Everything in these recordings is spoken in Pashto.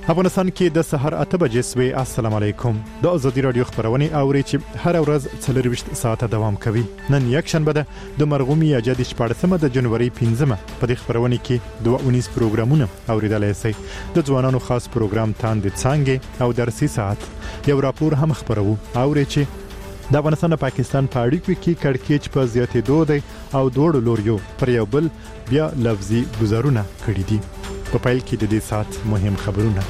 افغانستان کې د سحر 8 بجې سوي. السلام علیکم. د ازادي رادیو خبرونه اوري چې هر ورځ 24 ساعته دوام کوي. نن یک شنبه ده د مرغومي اجازه 14 د جنوري 15 په دې خبرونه کې 219 پروګرامونه اوریدلای شي. د ځوانانو خاص پروګرام تاند څنګه او درسي ساعت یو راپور هم خبرو اوري چې د افغانستان او پاکستان په اړیکو کې کړکېچ په زیاتېدو دی او دوړو لوريو پر یو بل بیا لفظي گزارونه کړی دي. په پایل کې د دې سات مهم خبرونه.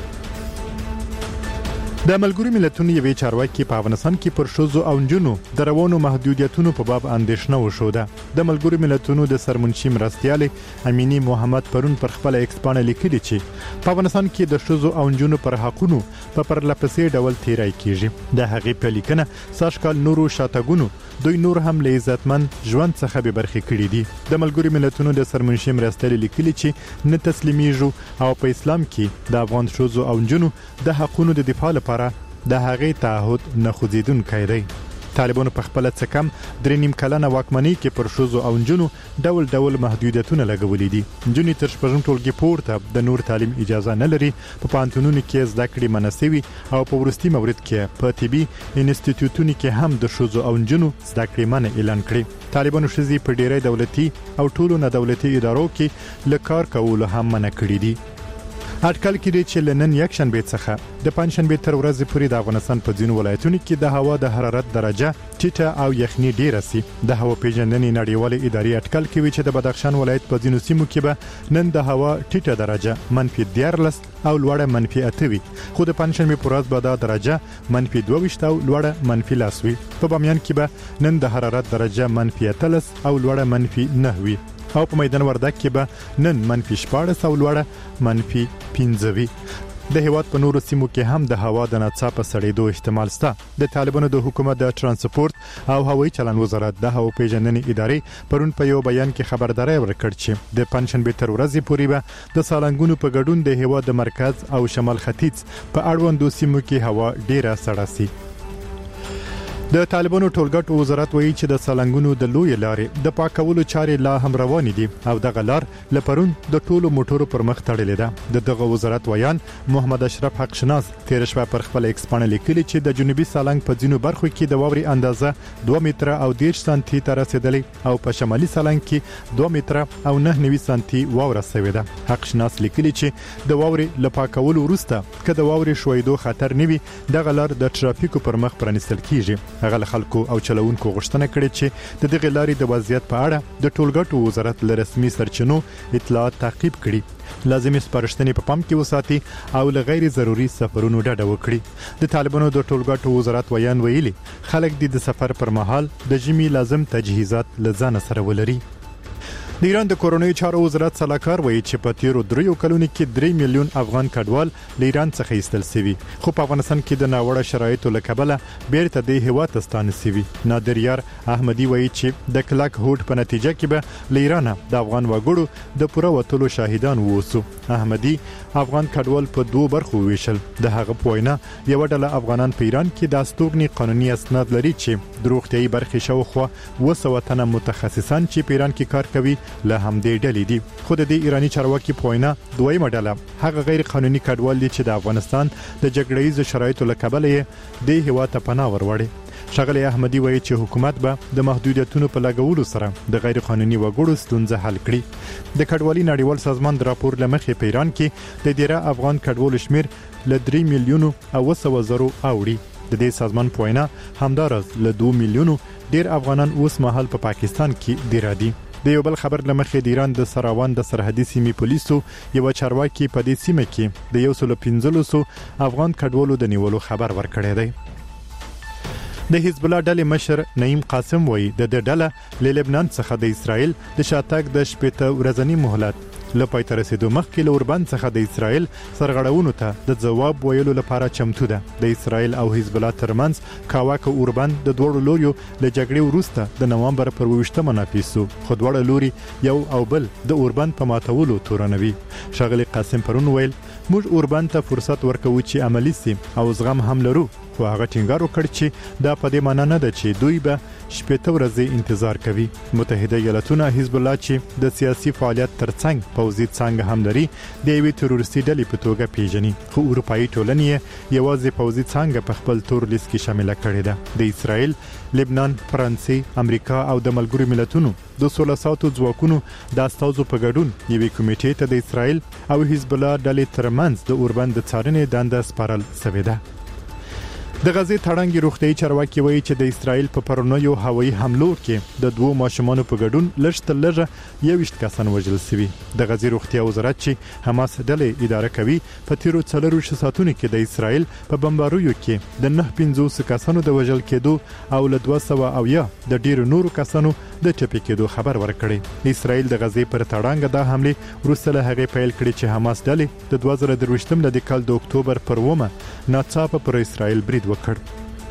د ملګرو ملتونو یوې چارواکي په افغانستان کې پر شوزو او نجونو د روانو محدودیتونو په باب اندېښنه وشوده. د ملګرو ملتونو د سرمنشي مرستيال امینی محمد پرون پر خپل ایکس باندې لیکلي چې په افغانستان کې د شوزو او نجونو پر حقونو په پرلپسې ډول تیرای کیږي. د هغې په لیکنه ساشکال نورو شاتګونو دوی نور هم له عزتمن ژوند څخه به برخې کړې دي. د ملګرو ملتونو د سرمنشي مرستيال لیکلي چې نه تسلیمیږي او په اسلام کې د افغان شوزو او نجونو د حقونو د دفاع لپاره د هغې تعهد نه خوځیدونکی دی. طالبانو په خپل څه کم 3.5 کلنه واکمنۍ کې پر شوزو او نجونو ډول ډول محدودیتونه لګولې دي. نجونې تر شپږم ټولګي پورته د نور تعلیم اجازه نه لري. په پانتونونو کې زده کړې مناسوي او په ورستي مورد کې په طبي انسټیټیوټونو کې هم د شوزو او نجونو زده کړې منع اعلان کړې. طالبانو شذي په ډېرې دولتي او ټولو نه دولتي ادارو کې لکار کول هم منع کړی دي. اټکل کړي چې لنن یک شنبه څخه د پنځشنبه تر ورځې پورې د افغانستان په ځینو ولایتونو کې د هوا د حرارت درجه ټیټه او یخني ډیره سي. د هوا پیژندنې نړیوالې ادارې اټکل کوي چې د بدخشان ولایت په ځینو سیمو کې به نن د هوا ټیټه درجه -14 او لوړه -8 وي. خو د پنځشنبه پر ورځ به دا درجه -22 او لوړه -10 وي. په بامیان کې به نن د حرارت درجه -13 او لوړه -9 وي. او په میدان وردګ کې به نن -14 او لوړه -15 وي. د هیواد په نورو سیمو کې هم د هوا د ناڅاپه سړېدو احتمال شته. د طالبانو د حکومت د ترانسپورت او هوایي چلن وزارت د هوا پیژندنې ادارې پرون په یو بیان کې خبرداري ورکړه چې د پنځشنبه تر ورځې پورې به د سالنګونو په ګډون د هیواد د مرکز او شمال ختیځ په اړوندو سیمو کې هوا ډیره سړه سي. د طالبانو ټولګټو وزارت وایي چې د سالنګونو د لوی لارې د پاکولو چارې لا هم روانې دي او د غلار لپرون د ټولو موټرو پر مخ تړلې ده. دغه وزارت ویان محمد اشرف حق شناس تیر شپه پر خپل ایکس باندې لیکلي چې د جنوبي سالنګ په ځینو برخو کې د واوري اندازه 2 متره او 10 سانتي ته رسیدلې او په شمالي سالنګ کې 2 متره او 9 سانتي واوره شوې ده. حق شناس لیکلي چې د واوري لپاکولو وروسته کله د واوري شویدو خطر نیوي د غلار د ترافیکو پر مخ پرانستل کیږي. هغه خلکو او چلوونکو غوښتنه کړې چې د دغه لارې د وضعیت په اړه د ټولګټو وزارت له رسمي سرچینو اطلاعات تعقیب کړي. لازمي سپارښتنې په پام کې وساتي او له غیر ضروري سفرونو ډډه وکړي. د طالبانو د ټولګټو وزارت ویان ویلي خلک د سفر پر مهال د جمی لازم تجهیزات لزان سره ولري. د ایران د کورونی چارو وزارت صلاحکار وایي چې په تیرو 3 کلونو کې 3 میلیون افغان کډوال له ایران څخه ایستل شوي. خو په افغانستان کې د ناوړه شرایطو له کبله بیرته د هیواد ته ستانه شوي. نادر یار احمدی وایي چې د کلک هوټ په نتیجه کې به له ایران د افغان وګړو د پوره وټلو شاهدان ووسو. احمدی افغان کډوال په 2 برخو ویشل. د هغه په وینا یو ډله افغانان په ایران کې د استوګنې قانوني اسناد لري چې د روغتيایي برخې شاوخوا 200 تنه متخصصان چې په ایران کې کار کوي له همدې ډلې دي. خو د دې ایرانی چارواکي په وینا دویمه ډله هغه غیر قانوني کډوال دي چې د افغانستان د جګړه‌یز شرایطو له کبله د هیواد ته پناه وروړي. شغله احمدی وایي چې حکومت به د محدودیتونو په لګولو سره د غیر قانوني وګړو ستونزه حل کړي. د کډوالۍ نړیوال سازمان د راپور لمخې په ایران کې د ډیره افغان کډوالو شمیر له 3 میلیونو او 700,000 اوړي. د دې سازمان په وینا همدارس له 2 میلیونو ډیر افغانان اوس مهال په پاکستان کې ډیر دي. د یو بل خبر لمخې د ایران د سراوان د سرحدي سیمې پولیسو یو چارواکي په دې سیمه کې د 115 افغان کډوالو د نیولو خبر ورکړی دی. د حزب الله ډلې مشر نعیم قاسم وایي د ډله له لبنان څخه د اسرائیل د شاتګ د شپته ورځنی مهلت لپاره تر رسیدو مخکې له اوربند څخه د اسرائیل سرغړونو ته د جواب ویلو لپاره چمتو ده. د اسرائیل او حزب الله ترمنځ کاواکه اوربند د دوړو لوريو له جګړې وروسته د نوامبر پر 28 منافسو خو دوړو لوري یو او بل د اوربند په ماتولو تورنوي. شغله قاسم پرون ویل موږ اوربان ته فرصت ورکوو چې عملی سي او زغم هم لرو خو هغه ټینګار وکړ چې دا په دې معنی نه ده چې دوی به شپږ ورځې انتظار کوي. متحده ایالاتونه حزب الله چې د سیاسي فعالیت ترڅنګ پوځي څنګه هم لري د یوې تروریستي ډلې په توګه پیژني خو اروپאי ټولنې یوازې پوځي څنګه په خپل تور لیست کې شامل کړي ده. د اسرائیل، لبنان، فرانسې، امریکا او د ملګرو ملتونو د 1600 ځواکونو د استازو په ګډون یوې کمیټې ته د اسرائیل او حزب الله ډلې ترمنځ د اوربند څارنې دنده سپارل شوې ده. د غزې تړانګي روغتي چارواکي وایي چې د اسرائیل په پرونیو هوایي حملو کې د دوه ماشومانو په ګډون لږ 21 کسان وژل شوي. د غزې روغتي وزارت چې حماس ډلې اداره کوي په تیرو 4 ساعتونو کې د اسرائیل په بمباریو کې د 950 کسانو د وژل کېدو او له 200 او یا د ډیرو نورو کسانو د ټپي کېدو خبر ورکړي. اسرائیل د غزې پر تړانګ د حمله وروسته له هغه پیل کړی چې حماس ډلې د 2023 د کال د اکتوبر پر 1 ناڅاپه پر اسرائیل برید وکړ.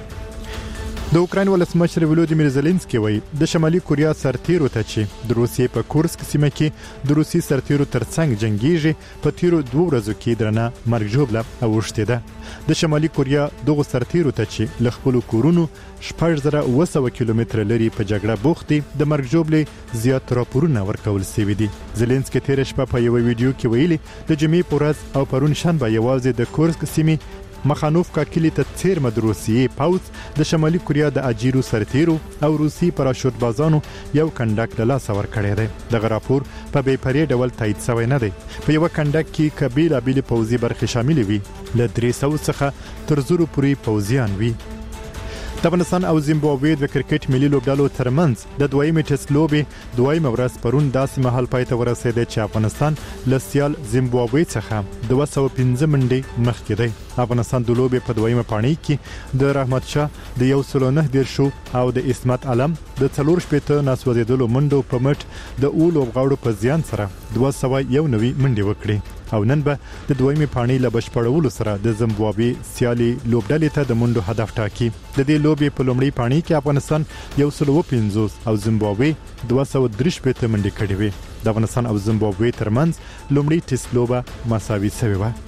د اوکراین ولسمشر ولودیمیر زيلنسکي وایي د شمالي کوریا سرتیرو ته چې د روسیې په کورسک سیمه کې د روسي سرتیرو ترڅنګ جنگیږي په تیرو 2 ورځو کې درنه مرګ ژوبله اوښته ده. د شمالي کوریا دغه سرتیرو ته چې ل خپل کورونو 1900 کیلومتر لري په جګړه بوختي د مرګ ژوبله زیات راپورونه ورکول شوی دي. زيلنسکي تیر شپه په یو ویډیو کې ویلي د جمعې پورز او پرون شنبه یوازې د کورسک سیمه مخانوفکا کلی ته تیر مدروسیه پاوز د شمالي کوریا د اجیرو سرتیرو او روسي پراشوت بازانو یو کندک له لاس ور کړی دی. د راپور په بې پرې ډول تایید شوی نه دی. په یو کندک کې قبیله بیل پوزي برخه شامل وي ل 300 څخه تر 0 پورې پوزیان وي. د افغانستان او زیمبابوې د کرکټ ملي لوبډالو ترمنځ د دویمه ټیسټ لوبې دویمه ورځ پرون داسې مهال پای ته ورسېده چې افغانستان له سیال زیمبابوې څخه 215 منډې مخکې دی. افغانستان د لوبې په دویمه پاڼۍ کې د رحمت شاه د 119 او د اسمت علم د 4 ناسوځېدلو منډو په مټ د اول لوبغاړو په زیان سره 291 منډې وکړي او نن به د دویمه پاڼۍ له بشپړولو سره د زیمبابوې سیالي لوبډلې ته د منډو هدف ټاکي. د دې لوبې په لومړۍ پاڼۍ کې افغانستان 115 او زیمبابوې 233 منډې کړې وې. د افغانستان او زیمبابوې ترمنځ لومړی ټیسټ لوبه مساوي شوې و.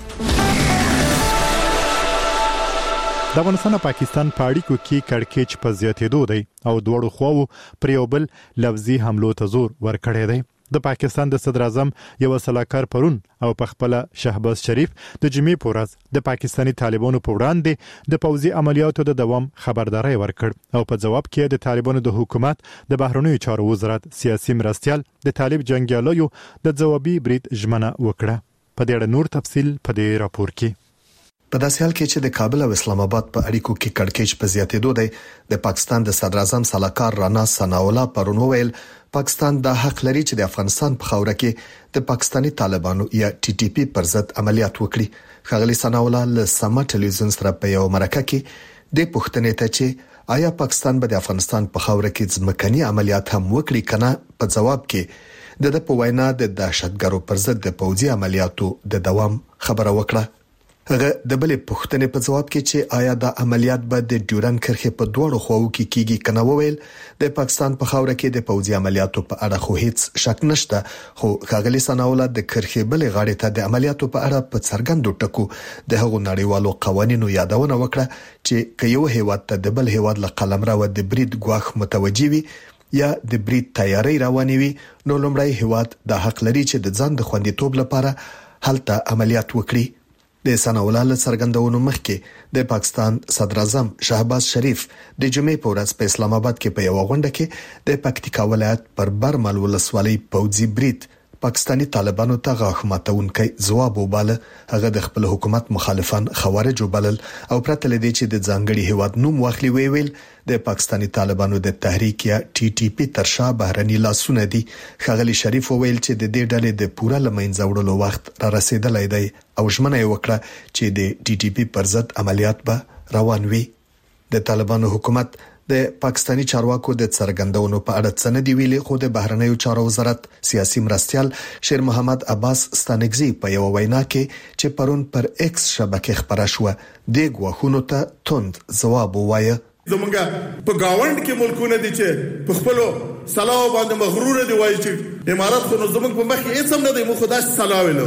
د افغانستان او پاکستان په اړیکو کې کړکېچ په زیاتېدو دی او دواړو خواو پر یو بل لفظي حملو ته زور ورکړی دی. د پاکستان د صدر اعظم یو سلاکار پرون او په خپل شهباز شریف د جمعې پورز د پاکستانی طالبانو په وړاندې د پوځي عملیاتو د دوام خبرداري ورکړ او په جواب کې د طالبانو د حکومت د بهرنیو چارو وزارت سیاسي مرستيال د طالب جنگیالیو د جوابي برید ژمنه وکړه. په دې اړه نور تفصيل په دې راپور کې. په داسې حال کې چې د کابل او اسلام آباد په اړیکو کې کړکېچ په زیاتېدو دی، د پاکستان د صدر اعظم سلاکار رانا ثناءالله پرون وویل پاکستان د حق لري چې د افغانستان په خاوره کې د پاکستانی طالبانو یا ټي ټي پی پر ضد عملیات وکړي. ښاغلي ثناءالله له سما ټلویزیون سره په یو مرکه کې د پوښتنې ته چې آیا پاکستان به د افغانستان په خاوره کې ځمکني عملیات هم وکړي کنه په جواب کې د په وینا د دهشتګرو پر ضد د پوځي عملیاتو د دوام خبره وکړه. هغه د بلې پوښتنې په جواب کې چې آیا د عملیات به د ډیورن کرښې په دوړو خواو کې کیږي کنه وویل د پاکستان په خاوره کې د پوځي عملیاتو په اړه خو هیڅ شک نشته، خو ښاغلي ثناءالله د کرښې بلې غاړې ته د عملیاتو په اړه په څرګندو ټکو د هغو نړیوالو قوانینو یادونه وکړه چې که یو هیواد ته د بل هیواد له قلمرو د برید ګواښ متوجي وي یا د برید تیاری رواني وي نو لومړی هیواد د حق لري چې د ځان د خوندیتوب لپاره هلته عملیات وکړي. د ثناءالله له څرګندونو مخکې د پاکستان صدر اعظم شهباز شریف د جمعې په ورځ په اسلام آباد کې په یو غونډه کې د پکتیکا ولایت پر برمل ولسوالۍ پوځي برید پاکستانی طالبانو ته غاښ ماتونکي ځواب وباله. هغه د خپل حکومت مخالفان خوارج وبلل او پرته لدی چې د ځانګړي هیواد نوم واخلي ویل د پاکستانی طالبانو د تحریک یا ټي ټي پی ترشا بهرني لاسونه دي. ښاغلي شریف ویل چې د دې ډلې د پوره لمنځه وړلو وخت را رسیدلی دی او ژمنه وکړه چې د ټي ټي پی پر ضد عملیات به روان وي. د طالبانو حکومت د پاکستانی چارواکو د څرګندونو په اړه څه نه دی ویلي، خو د بهرنیو چارو وزارت سیاسي مرستيال شیر محمد عباس ستانګزی په یو وینا کې چې پرون پر ایکس شبکې خبره شو د غوښونو ته توند جواب ووایه. زمونږ په گاوند کې ملکونه دي چې په خپل سلاو باندې مغرور دي وایي چې امارات خو زمونږ په مخ هیڅ هم نه دی، مو خدای سلاو له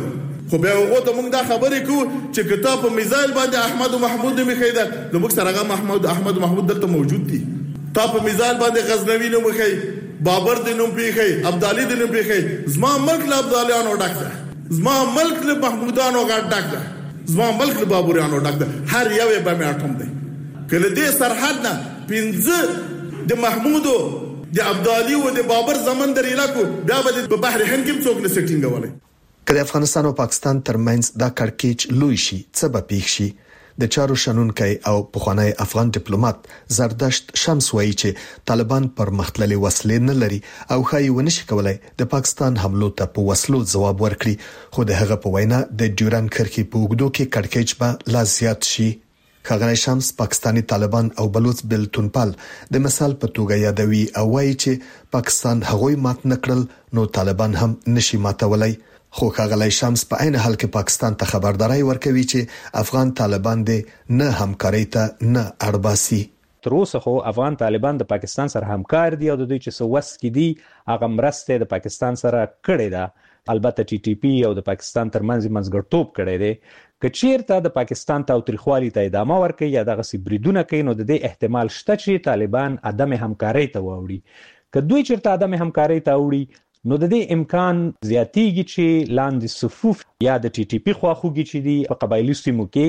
خو بیا هغه ته موږ دا خبرې کوو چې کتاب په میزایل باندې احمد محمود می خیدا نو موږ سره هغه احمد محمود دلته موجود دي. تا په میزایل باندې غزنوی نو مخې بابر د نوم پیخي ابدالي د نوم پیخي زما ملک له ابداليانو ډک ده زما ملک له محمودانو ډک ده زما ملک له بابریانو ډک ده هر یو به مې اټوم دی کله دې سرحد نه پنځه د محمودو د ابدالي او د بابر زمون در علاقو بیا به په بحر هند کې څوک نه سټینګ ولای. کله افغانستان او پاکستان ترمنځ دا کړکېچ لوی شي څه به پیښ شي. د چارو شنونکي او پخوانی افغان ډیپلوماټ زردشت شمس وایي چې طالبان پر مختللي وسلې نه لري او خایي ونشي کولای د پاکستان حملو ته په وسلو ځواب ورکړي خو د هغه په وینا د ډیورن کرښې په اوږدو کې کړکېچ به لا زیات شي. ښاغلی شمس پاکستانی طالبان او بلوچ بلتونپال د مثال په توګه یادوي او وایي چې پاکستان هغوی مات نکړل نو طالبان هم نشي ماتولای. خو ښاغلی شمس په عین حال کې پاکستان ته خبرداري ورکوي چې افغان طالبان دې نه همکاري ته نه اړباسي. تر اوسه خو افغان طالبان د پاکستان سره همکار دي او د دوی چې سوس کې دي هغه مرسته د پاکستان سره کړې ده. البته ټي ټي پی او د پاکستان ترمنځ منځګړتوب کړی دی. کچیرته د پاکستان تاوتریخوالي ته ادامه ورکړي یا دغه سي بریدونه کوي نو د دې احتمال شته چې طالبان عدم همکاري ته واوړي. که دوی چیرته عدم همکاري ته واوړي نو د دې امکان زیاتېږي چې لاندې صفوف یا د ټي ټي پی خواخوږي چې دي په قبایلی سیمو کې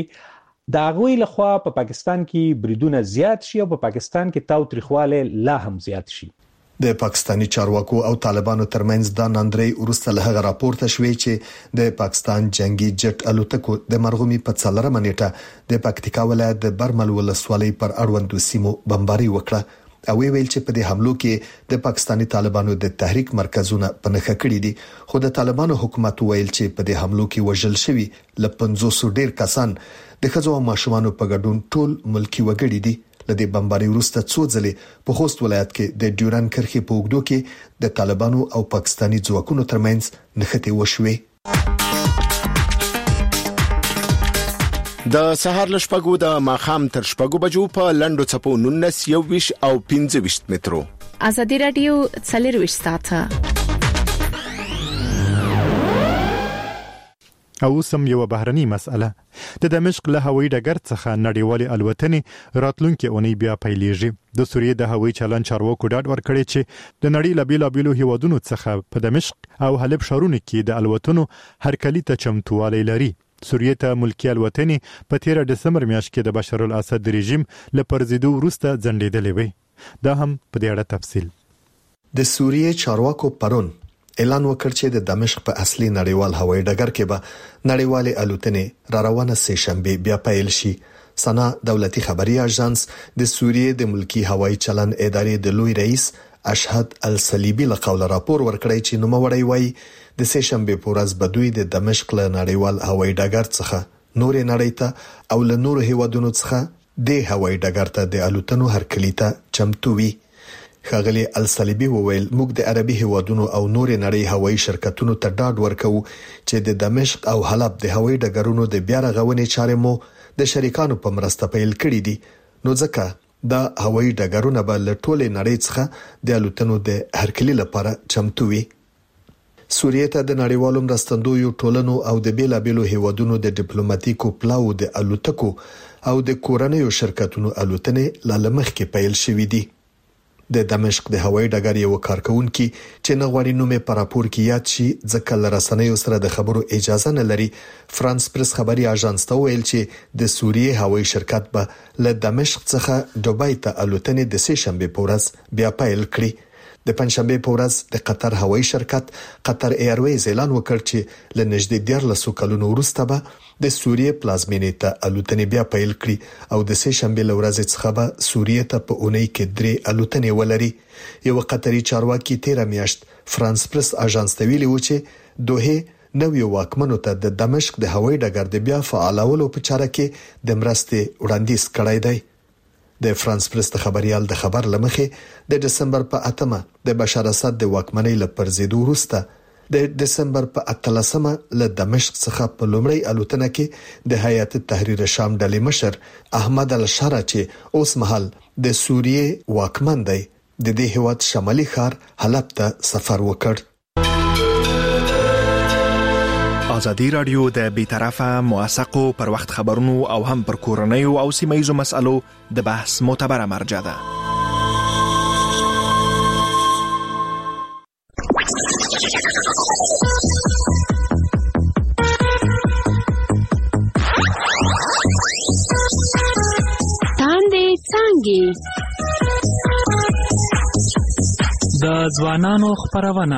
د هغوی لخوا په پاکستان کې بریدونه زیات شي او په پاکستان کې تاوتریخوالی لا هم زیات شي. د پاکستانی چارواکو او طالبانو ترمنځ دا ناندري ورسته له هغه راپورته شوې چې د پاکستان جنگي جټ الوتکو د مرغومي په 4 منېټه د پکتیکا ولایت د برمل ولسوالۍ پر اړوندو سیمو بمباري وکړه او ویل چې په دې حملو کې د پاکستانی طالبانو د تحریک مرکزونه پنهخه کړی دي خو د طالبانو حکومت ویل چې په دې حملو کې وژل شوی ل 500 ډیر کسان د ښځو او ماشومانو په ګډون ټول ملکی وګړي دي. لدې بمباري وروسته څو ځلې په خوست ولایت کې د ډیورن کرښې په اوږدو کې د طالبانو او پاکستانی ځواکونو ترمنځ نښتې وشوې. د سهار لشپګو د ماخام تر شپګو بجو په لندو چپو 19 21 او 25 مترو. ازادي رادیو 24 ساعته او سم یو بهرني مسأله د دمشق له هوایي ډګر څخه نړیوالې الوتنې راتلونکي اونۍ بیا پیلېږي. د سوریې د هوایي چلن چارواکو ډاډ ورکړی چې د نړۍ له بیلابیلو هیوادونو څخه په دمشق او حلب ښارونو کې د الوتنو هرکلي ته چمتووالی لري. سوریې ته ملکی الوتنې په 13 دسمبر میاشت کې د بشار الاسد رژیم له پرځېدو وروسته ځنډېدلې وې. دا هم په دې اړه تفصیل. د سوریې چارواکو پرون اعلان وکړ چې د دمشق په اصلي نړیوال هوایي ډګر کې به نړیوالې الوتنې را روانه سه شنبه بیا پیل شي. سنا دولتي خبري اژانس د سوریې د ملکی هوایي چلن ادارې د لوی رئیس اشهد الصلیبی له قوله راپور ورکړی چې نوموړی وایي د سه شنبه په ورځ بدوی د دمشق له نړیوال هوایي ډګر څخه نورې نړۍ ته او له نورو هیوادونو څخه د هوایي ډګر ته د الوتنو هرکلي ته چمتو وي. ښاغلی الصلیبی وویل موږ د عربي هیوادونو او نورې نړۍ هوایي شرکتونو ته ډاډ ورکوو چې د دمشق او حلب د هوایي ډګرونو د بیا رغونې چارې مو د شریکانو په مرسته پیل کړې دي نو ځکه دا هوایي ډګرونه به له ټولې نړۍ څخه د الوتنو د هرکلي لپاره چمتو وي. سوریې ته د نړیوالو مرستندویو ټولنو او د بیلابیلو هیوادونو د ډیپلوماټیکو پلاو د الوتکو او د کورنیو شرکتونو الوتنې لا مخکې پیل شوې دي. د دمشق د هوایي ډګر یو کارکونکي چې نه غواړي نومې په راپور کې یاد شي ځکه لرسنیو سره د خبرو اجازه نه لري فرانس پریس خبري اژانس ته ویل چې د سوریې هوایي شرکت به له دمشق څخه دوبۍ ته الوتنې د سه شنبه په ورځ بیا پیل کړي. د پنځشنبه په ورځ د قطر هوایي شرکت قطر ایرویز اعلان وکړ چې له نږدې 14 کلونو وروسته به د سوریې پلازمینې ته الوتنې بیا پیل کړي او د سه شنبه له ورځې څخه به سوریې ته په اونۍ کې 3 الوتنې ولري. یو قطري چارواکي 13 میاشت فرانس پریس اژانس ته ویلي و چې دوه نوې واکمنو ته د دمشق د هوایي ډګر د بیا فعالولو په چاره کې د مرستې وړاندیز کړی دی. د فرانس پریس خبريال د خبر لمخې د دسمبر په 8مه د بشار اسد د واکمنۍ لپاره وروسته د دسمبر په 13مه له دمشق څخه په لومړی الوتنه کې د هیئت تحریر شام ډلې مشر احمد الشارع چې اوس مهال د سوریې واکمن دی د دې هیواد شمالي ښار حلب ته سفر وکړ. ازادي رادیو د بیطرفه موثقو پر وخت خبرونو او هم پر کورنیو او سیمه‌یزو مسالو د بحث معتبره مرجع ده. تاندې څانګې د ځوانانو خبرونه.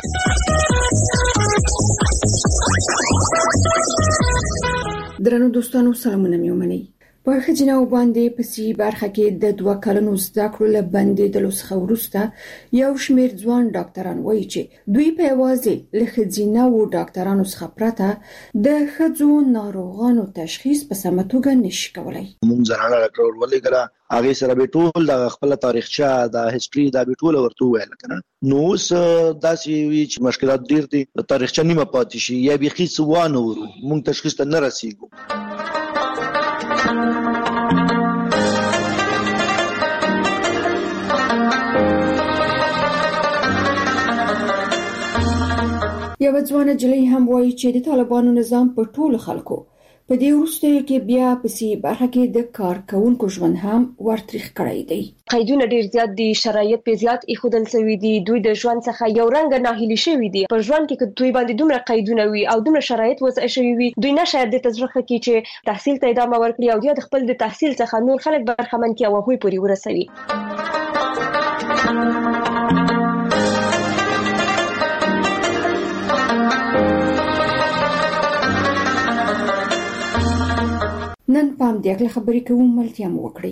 درنو دوستانو سلامونه مې ومنئ. په خجناو باندې په سی برخه کې د 2 کلونو زده کړو له باندې د لوسخه ورسته یو شمیر ځوان ډاکټران وایي چې دوی په یوازې له خجناو ډاکټرانو څخه پرته د خځو ناروغانو تشخیص په سمه توګه نشي کولای. مونږ زنانه ډاکټر ولګلا هغه سره به ټول د خپل تاریخچه د هیستوري د ټول ورته ویل کنه. نو داسې وی چې مشکلات ډیر دي، تاریخچه نیمه پاتې شي یا بيخي سوانه ورو مونږ تشخیص ته نه رسیږو. یو ځوان جلۍ هم وایي چې د طالبانو نظام په ټولو خلکو په دې وروستیو کې بیا په سی برخه کې د کارکونکو ژوند هم ورتریخ کړی دی. قیدونه ډیر زیات دي، شرایط په زیات ایښودل شوی دي، دوی د ژوند څخه یو رنګ ناهیلي شوی دي. په ژوند کې دوی باندې دومره قیدونه وي او دومره شرایط وضع شوی وي، دوی نشه د تجربه کې چې تحصیل ته ادامه ورکړي او د خپل د تحصیل څخه نور خلک برخمن کړي او هغوی پورې ورسوي. نن پام دې خبرې کوم ملتیا مو وکړي.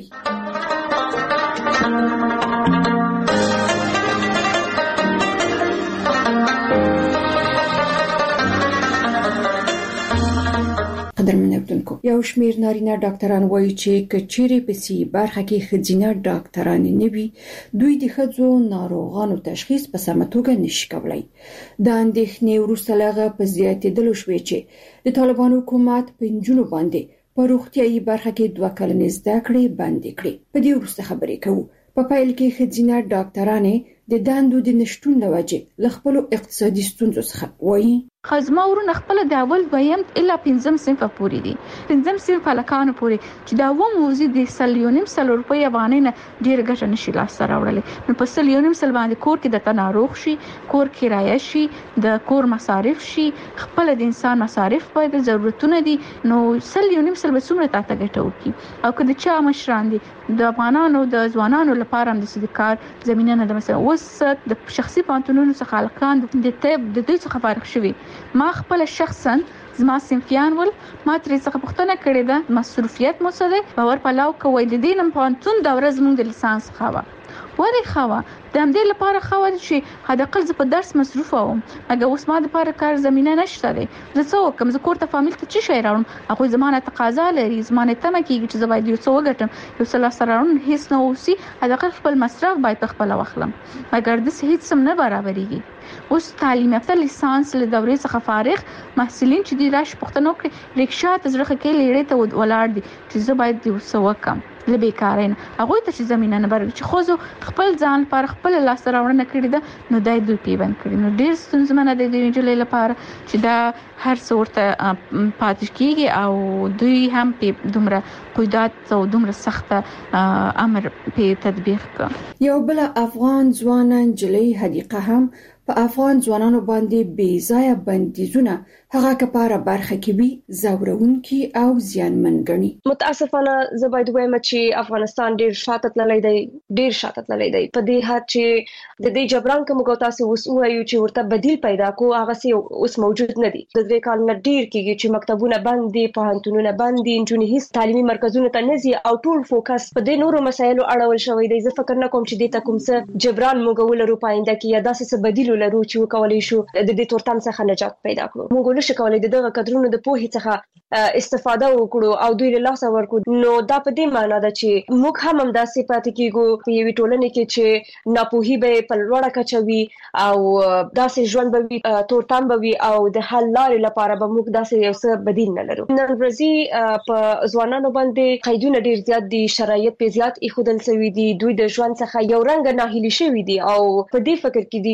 قدرمن اردوونکو، یو شمیر نارینه ډاکټران وایي چې کچېرې په سی برخه کې خځینه ډاکټران نه وي، دوی د خځو ناروغانو تشخیص په سمه توګه نشي کولای. د اندېښنې وروسته لغه په زیاتېدلو شوې چې د طالبانو حکومت په نجونو باندې په روغتیايي برخه کې 2 کلنې زده کړې بندې کړې. په دې وروسته خبرې کوو. په پایل کې خځینه ډاکټرانې د دندو د نشټون له وجې له خپلو اقتصادي ستونزو څخه وایي خزما ورونه خپل د اول دویم الا 5 صنف پوری دي. 5 صنف لکانو پوری چې دا و موزي د سلیونیم سل روپیا باندې نه ډیر ګټه نشي لاس راوړل. نو په سلیونیم سل باندې کور کې د تناروغ شي، کور کرایه شي، د کور مصارف شي، خپل د انسان مصارف باید ضرورتونه دي. نو سلیونیم سل به څومره تاسو ګټه وکي او کله چې مشران دي د افغانانو د ځوانانو لپاره هم د صدکار زمينه نه ده. مثلا اوس د شخصي پانتونونو څخه الکان د طب د دوی څخه فارغ شوي. ما خپل شخصا زما سنفیان ول ما ترې څخه پوښتنه کړې ده مصروفیت مو څه دی، باور پلاو کوي د دې نن پانتون د ورځ موږ د لیسانس خوا وری خوا د همدې لپاره خو چې حد اقل ز په درس مصروف وم، هغه اوس ما د لپاره کار زمينه نشته دی. زه څه وکم؟ زه کور ته فامیل ته چی شي راوړم؟ هغه زمانه تقاضا لري، زمانه تمه کیږي چې زه باید یو څه وګټم، یو څه سره راوړم، هیڅ نه اوسي. حد اقل خپل مصرف باید خپل واخلم، مګر د هیڅ سم نه برابرېږي. اوس تعلیم یافته لیسانس له دورې څخه فارغ محصلین چې دی راش پښتنو کې ریکشا تزرخه کې لیړې ته ولاړ دي چې زه باید یو څه وکم لبیکارین. هغه ته چې زمينه نه برابر چې خو خپل ځان پر خپل لاس راوړنه کړی ده، نو دای دوی پیوند کړی. نو ډیر ستونزمنه ده د انجلې لپاره چې دا هر څورته پاتې کیږي او دوی هم په دومره قیودات او دومره سخته امر په تطبیق کړ. یو بل افغان ځوان انجلې حدیقه هم په افغان ځوانانو باندې بې ځایه بندیزونه هغه کپاره برخه کې وي زورونکي او زیانمن ګڼي. متاسفانه زه باید وایم چې افغانستان ډیر شاته تللی دی، ډیر شاته تللی دی په دې حد چې د دې جبران کوم تاسو اوس وایو چې ورته بدیل پیدا کو هغه سي اوس موجود نه دي. د دې کال نه ډیر کېږي چې مکتبونه بند دي، پوهنتونونه بند دي، انجونې هیڅ تعلیمي مرکزونه ته نه ځي او ټول فوکس په دې نورو مسایلو اړول شوی دی. زه فکر نه کوم چې دې ته کوم څه جبران موږ ولرو پاینده کې یا داسې څه بدیل لرو چې وکولای شو د دې تورتم څخه نجات پیدا کړو. موږ نشو کولای دغه قدرونو د پوهې څخه استفاده وکړو او دوی له لاسه ورکړو. نو دا په دې معنی ده چې موږ هم داسې پاتې کیږو په یوې ټولنې کې چې ناپوهي به په لوړه کچه وي او داسې ژوند به وي، تورتم به وي او د حل لارې لپاره به موږ داسې یو څه بدیل نه لرو. نن ورځې په ځوانانو باندې قیدونه ډیر زیات دي، شرایط په زیات ایښودل شوي دي، دوی د ژوند څخه یو رنګ ناهیلي شوي دي او په دې فکر کې دي چې په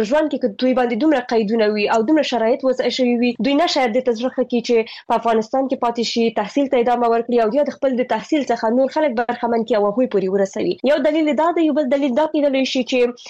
ژوند کې دوی باندې دومره قیدونه وي او دومره شرایط وضع شوي وي دوی نه شاید د تجربه کې چې په افغانستان کې پاتې شي تحصیل ته ادامه ورکړي او د خپل د تحصیل څخه نور خلک برخمن کړي او هغوی پورې ورسوي. یو دلیل دا دی، یو بل دلیل دا کېدلی شي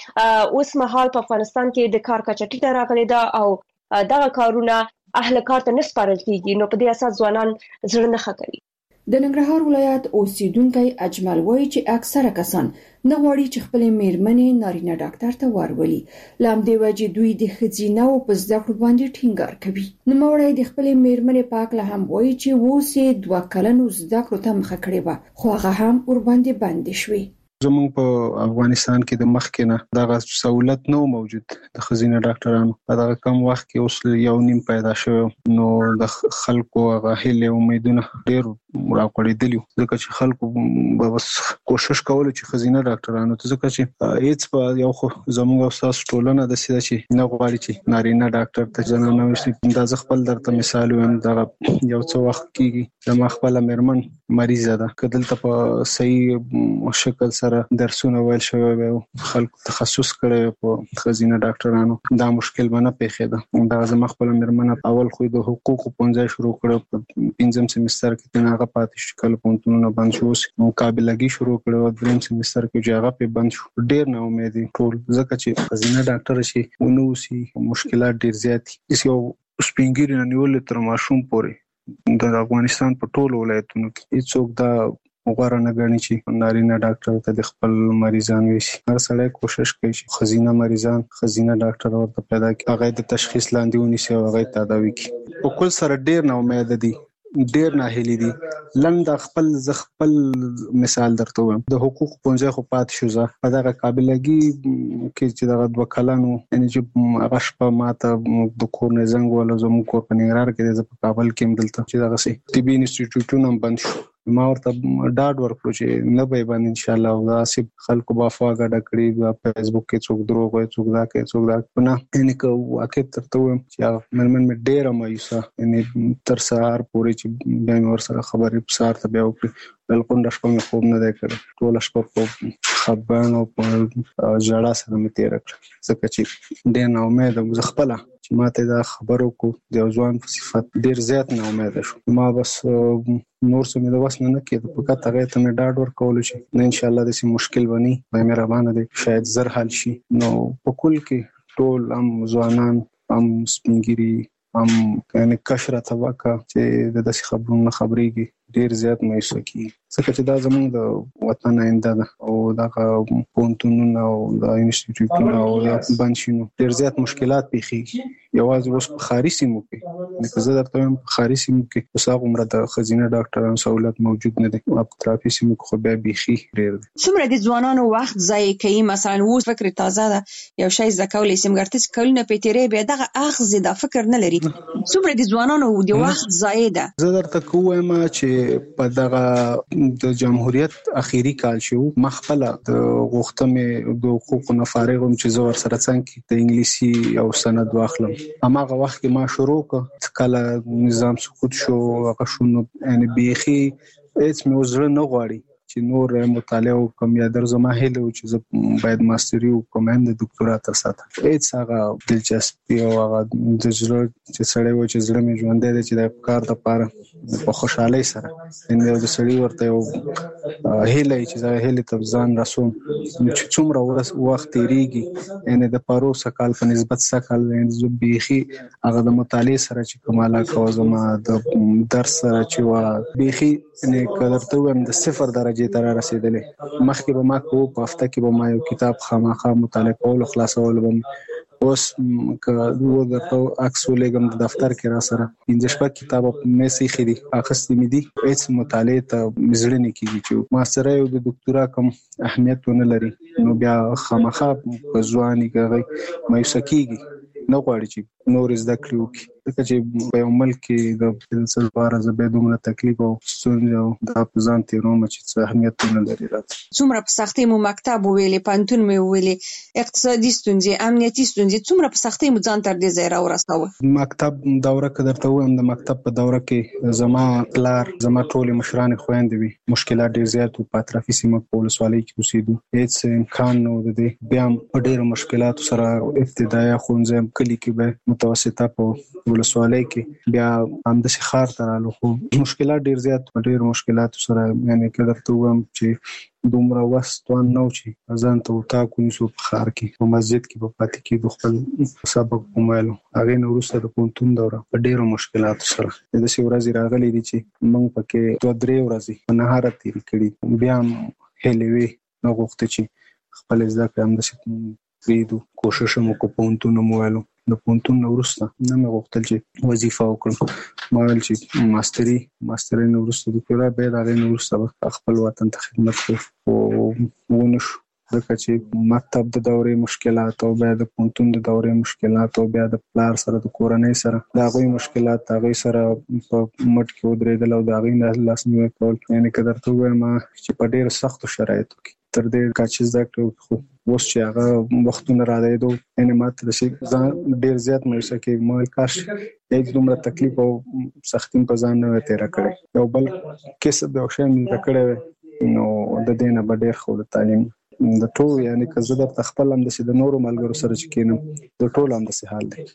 چې اوس مهال په افغانستان کې د کار کچه ټیټه راغلې ده او دغه کارونه اهل کار ته نه سپارل کیږي، نو په دې اساس ځوانان زړه نه ښه کوي. د ننګرهار ولایت اوسیدونکو اجمل وایي چې اکثره کسان نه غواړي چې خپل میرمنې نارینه ډاکټر ته ورولي، لام دی وجه دوی د ښځینه او په زده کړو باندې ټینګار کوي. نو موري د خپل میرمنې پاک له هم وایي چې ووسې 2 کلنو زده کړو ته مخه کړې و، خو هغه هم ور باندې بند شوی. زموږ په افغانستان کې د مخکې نه دغه سہولت نو موجود د خزینه ډاکټرانو په دغه کم وخت کې اوس یو نیم پیدا شوی، نو د خلکو هغه هیله امیدونه ډېر راکړېدلی ځکه چې خلکو به بس کوشش کول چې خزینه ډاکټرانو ته، ځکه چې هیڅ په یو خو زموږ استاد ټولنه د سیده چې نه غواړي چې نارینه ډاکټر ته جنانه وشي. دا ز خپل درته مثال وایم، دغه یو څو وخت کېږي د ما خپل میرمن مریضه ده، کدلته په صحیح شکل سره درسونه ویل شوی و، خلکو تخصص کړی په خزینه ډاکټرانو، دا مشکل باندې پیښیده. دا زما خپل میرمن اول خو د حقوقو پونځه شروع کړو په 5م سیمستر کې، نه هغه پاتې شو، کله پونتونونه بند شو، مقابلګي شروع کړو 3م سیمستر کې چې هغه په بند شو. ډېر نه امیدي ټول ځکه چې خزینه ډاکټر شي ونوسی مشکلات ډېر زیات دي. یو سپینګری نه نیول تر ماشوم پورې د افغانستان په ټولو ولایتونو کې هیڅوک دا غوړه نه غني چې نارینه ډاکټر ته د خپل مریضان وشي. هر سړی کوشش کوي چې خزینه مریضان خزینه ډاکټر ورته پیدا کړي، هغه د تشخیص لاندې ونیسي او هغه تداوي کړي. په کل سره ډېر نه امید دي، ډېر نه هلي دي. لنډ خپل مثال درته وایم، د حقوق پونځه خو پات شو زه په دغه قابلګي کې چې دغه 2 کلانو یعنی چې هغه شپه ماته د کور نه زنګ ولا زموږ کور په ننګرهار کې د په کابل کې مدلته چې دغه سي طبي انسټیټیوټونه بند شو. ما ورته ډاډ ورکړو چې نه به باندې ان شاء الله دا سي خلکو بافوا غډ کړی په فیسبوک کې څوک دروغ وایي، څوک دا کوي، څوک دا نه، یعنی که واقع ترته ویم چې منمن مې ډېر مایوسه، یعنی تر سهار پورې چې به ور سره خبرې سهار ته بیا وکړي. بلکې د شپه مې خوب نه دی کړی، ټول شپه په خبرن او په جړا سره مې تیر کړ، ځکه چې ډېر نه امید زه خپل چې ماته دا خبرو کو د ځوان په صفت ډېر زیات نه امید شو. ما بس نور څه مې د وس نه کېد، په کته هغه ته مې ډاډ ورکول چې ان شاء الله د سي مشکل ونی به مهربانه دي شاید زر حل شي. نو په کل کې ټول هم ځوانان هم سپینګری هم یعنی کشره طبقه چې د داسې خبرونو خبرېږي ډېر زیات مایوسه کیږي، ځکه چې دا زموږ د وطن آینده ده او دغه پونتونونه او د انسټیټیوټونه او د بنشینو ډېر زیات مشکلات پیښیږي. یوازې اوس په ښاري سیمو کې لکه زه درته وایم په ښاري سیمو کې اوس هغه عمره د ښځینه ډاکټرانو سهولت موجود نه دی، په اطرافي سیمو کې خو بیا بیخي ډېر دی. څومره د ځوانانو وخت ضایع کوي، مثلا اوس فکر تازه ده یو شی زده کولی سم ګرځي کلونه په تیرې بیا دغه اخذ د فکر نه لري، څومره د ځوانانو د وخت ضایع ده. زه درته کوم چې په دغه د جمهوریت اخیری کال شو مخبله د غوښتنې د حقوقو نه فارغم چې زه ور سره څنګه د انګلیسي او سند واخلم. هماغه وخت کې ما شروع کله نظام سقوط شو، هغه شنو یعنی بیخي هیڅ مې وزره نه غواړي چې نور مطالعه وکم یا درځم هله چې زه باید ماستری وکم هم د ډاکټرا تر ساته. هیڅ هغه دلچسپي او هغه د ژوند چې سړی و چې زړه مې ژوند دی چې د کار لپاره په خوشحالي سره ان د سړی ورته یو هله چې زه هله ته ځان رسوم چې څومره وخت تیریږي یعنی د پاروسه کال په نسبت سکل زه بیخي هغه د مطالعه سره چې کماله کوزم د درس سره چې وا بیخي نه کړته وم د 0 درجه تر رسیدلې. مخکې به ما کو په هفته کې به ما یو کتاب خامخا مطالعه کول خلاصول بم، اوس که دوه درته عکس ولګم د دفتر کې را سره 15 کتاب مې سي خري اخستې مې دي، هیڅ مطالعه ته مزړه نه کیږي چې ما سره یو د ډاکټرا کوم اهمیت ونه لري، نو بیا خامخا په ځواني کې مایوسه کیږي، نه غواړي چې نور زده کړو. ځکه چې په یو ملک کې د سلوار زبې دومره تکلیف او ستونزې او د ځان تیروم چې څه اهمیت نه لري راته. څومره په سختۍ مو مکتب وویلې، پوهنتون مې وویلې، اقتصادي ستونزې، امنیتي ستونزې، څومره په سختۍ مو ځان تر دې ځای راورساوه؟ مکتب دوره کې درته وایم، د مکتب په دوره کې زما پلار، زما ټولې مشرانې خویندې وي، مشکلات ډېر زیات وو. په اطرافي سیمه په ولسوالۍ کې اوسېدو، هېڅ امکان نه و د دې. بیا هم په ډېرو مشکلاتو سره ابتدایي ښوونځی کلي کې به متوسطه په ولسوالۍ کې، بیا همداسې ښار ته رالو، خو مشکلات ډېر زیات په ډېرو مشکلاتو سره. یعنې که درته ووایم چې دومره وس توان نه و چې ځان ته اطاق ونیسو په ښار کې، په مسجد کې به پاتې کېدو، خپل سبق به ویلو. هغې نه وروسته د پوهنتون دوره په ډېرو مشکلاتو سره. داسې ورځې راغلې دي چې موږ پکې 2-3 ورځې په نهاره تېرې کړي، بیا هم هیلې وې نه غوښته چې خپل زده کړې همداسې پرېږدو. کوشش مو وکړو، پوهنتون مو ویلو. د پوهنتون نه وروسته نه مې غوښتل چې وظیفه وکړم، ما ویل چې ماسترۍ نه وروسته دکتورا، بیا د هغې نه وروسته به خپل وطن ته خدمت کوو، خو ونه شو ځکه چې مکتب د دورې مشکلات او بیا د پوهنتون د دورې مشکلات او بیا د پلار سره د کورنۍ سره د هغوی مشکلات، د هغوی سره په مټ کې ودرېدل او د هغوی نه لاسنیوی کول. یعنې که درته ووایم چې په ډېرو سختو شرایطو کې تر دې کچې زده کړې، خو اوس چې هغه وختونه رارسېدو، یعنې ما ته داسې ځان ډېر زیات مایوسه کېږي. ما ویل کاش هېڅ دومره تکلیف او سختي په ځان نه وای تېره کړې، یو بل کسب یو شی مې زده کړی وی، نو د دې نه به ډېر ښه د تعلیم د ټول. یعنې که زه درته خپل همداسې د نورو ملګرو سره چې کېنم، د ټول همداسې حال دی.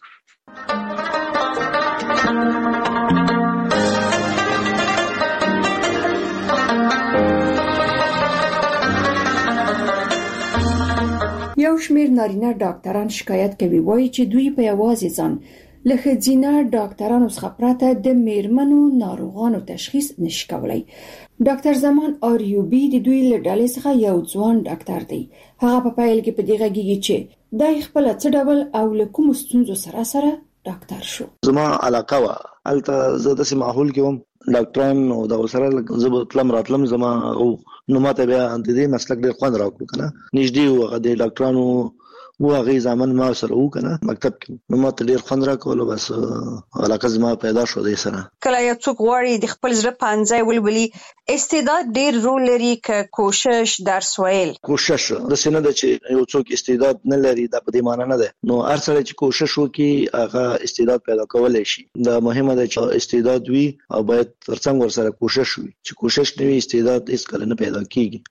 یو شمېر نارینه ډاکټران شکایت کوي، وایي چې دوی په یوازې ځان له ښځینه ډاکټرانو څخه پرته د میرمنو ناروغانو تشخیص نشي کولای. ډاکټر زمان آریوبي د دوی له ډلې څخه یو ځوان ډاکټر دی. هغه په پیل کې په دې غږیږي چې دای خپل څه ډول او له کوم ستونزو سره ډاکټر شو. زما علاقه وا الته زه د ماحول کې وم، ډاکټران او د سره زه تلم راتلم، زما نو ماته بیا د دې مسلک ډېر خوند راکړو کنه. نږدې و هغه د ډاکټرانو و هغه ځامن ما سره و کنه مکتب کې، نو ماته ډېر خوند راکول. بس علاقه زما پیدا شو د سره. کله یو څوک غواړي د خپل زړه پانځای ولولي، استعداد ډېر رول لري که کوشش درس ویل. کوشش د سینه د چې یو څوک استعداد نه لري دا په دې معنی نه ده، نو هر څه چې کوشش وکړي هغه استعداد پیدا کولای شي. دا مهمه ده چې استعداد وي او باید ترڅنګ ورسره کوشش وي. چې کوشش نه وي استعداد هیڅ کله نه پیدا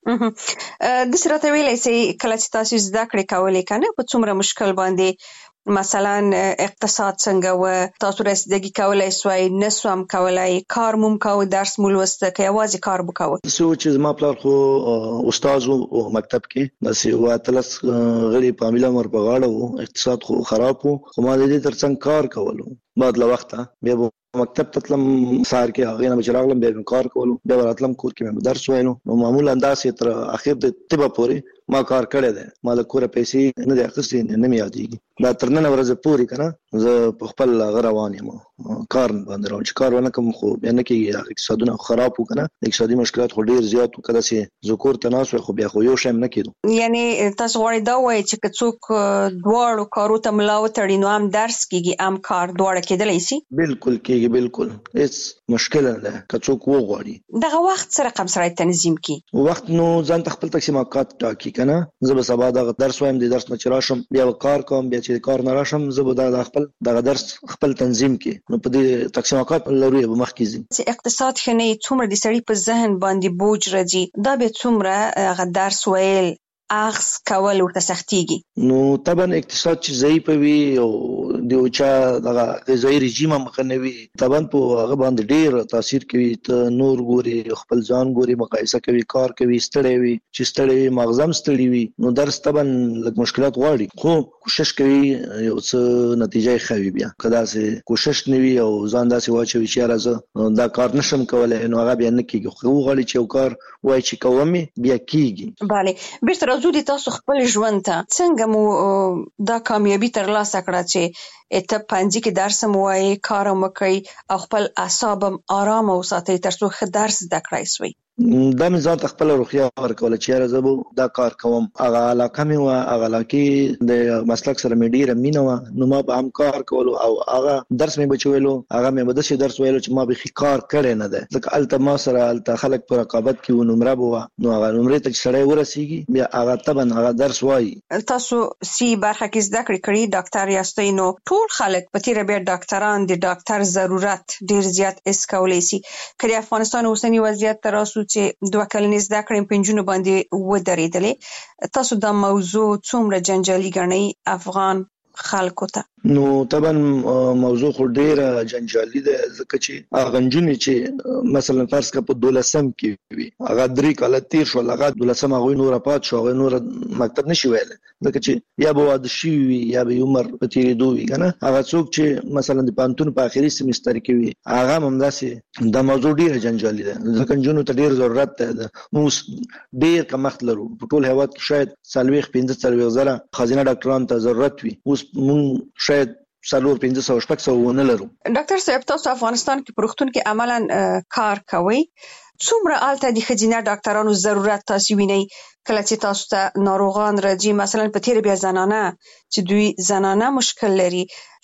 کیږي. د سره ته ویلای سي کله چې تاسو زده کړې کولې کنه په څومره مشکل باندې، مثلا اقتصاد څنګه و، تاسو رسیدګي کولای سوای، نسوم کولای، کار موم کاوه، درس مول وسته که یوازې کار وکاوه؟ سو چې زما پلار خو استاد و مکتب کې، بس یو اتلس غړي په عامله مر په غاړه و، اقتصاد خو خراب و، خو ما د دې ترڅنګ کار کولو. بعد له وخته بیا مکتب ته تلم، سهار کې هغې نه چې راغلم بیا کار کولو، بیا راتلم کور کې مې درس ویلو. نو معمولا داسې تر اخر د طب پورې ما کار کړی دی. ما د کوره پیسې نه دي اخیستې، نه مې یادېږي. دا تر نن ورځې پورې که نه زه په خپل هغه روان یم، کار باندې روان. چې کار ونه کړم خو بیا نه کېږي. اقتصادونه خراب وو که نه، اقتصادي مشکلات خو ډېر زیات وو. که داسې زه کور ته ناست وی خو بیا خو یو شی نه کېدو. یعنې تاسو غواړئ دا ووایئ چې که څوک دواړو کارو ته ملا وتړي نو هم درس کېږي هم کار، دواړه کېدلی شي؟ بالکل کېږي، بالکل هېڅ مشکل نه ده که څوک وغواړي. دغه وخت څه رقم سړی تنظیم کړي؟ وخت نو ځان ته خپل تقسیم اوقات ټاکي که نه. زه به سبا دغه درس وایم، د درس نه چې راشم بیا به کار کوم، بیا چې کار نه راشم زه به دا خپل دغه درس خپل تنظیم کړي. نو په دې تقسیم اوقات لرو به مخکې ځي. چې اقتصاد ښه نه وي، څومره د سړي په ذهن باندې بوج راځي، دا بیا څومره هغه درس ویل اخذ کول ورته سختيږي. نو طبعا اقتصاد چې ضعیف وي او د اوچا دغه غذایی رژیم مخنوي، طبعا په هغه باندې ډیر تاثیر کوي. ته نور ګوري، خپل ځان ګوري، مقایسه کوي، کار کوي، ستړی وي. چې ستړی وي مغزم ستړی وي، نو درس طبعا لږ مشکلات غواړي، خو کوشش کوي یو څه نتیجه ښه وي. بیا که داسې کوشش نه وي او ځان داسې واچوي چې یاره زه دا کار نشم کولی، نو هغه بیا نه کېږي. خو وغواړي چې یو کار وایي چې کوم بیا کېږي. بله، بیرته راځو د تاسو خپل ژوند ته. څنګه مو دا کامیابي ترلاسه کړه چې ته پنځه کې درس هم وایې، کار هم وکړئ او خپل اعصاب هم آرام وساتئ تر څو ښه درس زده کړای سوی؟ دا مې ځان ته خپل روغتیا ورکوله چې زه به دا کار کوم. هغه علاقه مې وه، هغه علاقې د مسلک سره مې ډېره مینه وه، نو ما به هم کار کولو او هغه درس مې به چې ویلو هغه مې به داسې درس ویلو چې ما بیخي کار کړی نه دی، ځکه هلته ما سره هلته خلک په رقابت کې وو، نمره به وه، نو هغه نمرې ته چې سړی ورسېږي بیا هغه طبعا هغه درس وایي. تاسو سی برخه کې زده کړې کړي ډاکټر یاستئ، نو ټول خلک په تیره بیا ډاکټران د ډاکټر ضرورت ډیر زیات اس کولی شي. کله افغانستان اوسنی وضعیت تر اوسه چې 2 کلنې زده کړې په نجونو باندې ودرېدلې، تاسو دا موضوع څومره جنجالي ګڼئ افغان خلکو ته؟ نو طبعا موضوع خو ډیره جنجالي ده، ځکه چې هغه نجونې چې مثلا فرض کړه په 12م کې وي، هغه 3 کاله تیر شول، هغه 12م هغوی نوره پات شو، هغوی نوره مکتب نشي ویلی، ځکه چې یا به واده شوي وي یا به عمر په تېرېدو وي که نه. هغه څوک چې مثلا د پوهنتون په آخري سیمستر کې وي هغه هم همداسې دا موضوع ډیره جنجالي ده، ځکه نجونو ته ډېر ضرورت دی. موږ ډېر کمښت لرو په ټول هېواد کې، شاید 40-45 زره ښځینه ډاکټرانو ته ضرورت وي، اوس موږ شاید 400-500 ونه لرو. ډاکټر صاحب تاسو افغانستان کې په روغتون کې عملاً کار کوئ، څومره هلته د ښځینه ډاکټرانو ضرورت تاسو وینئ کله چې تاسو ته ناروغان راځي؟ مثلا په تیره بیا زنانه چې دوی زنانه مشکل لري،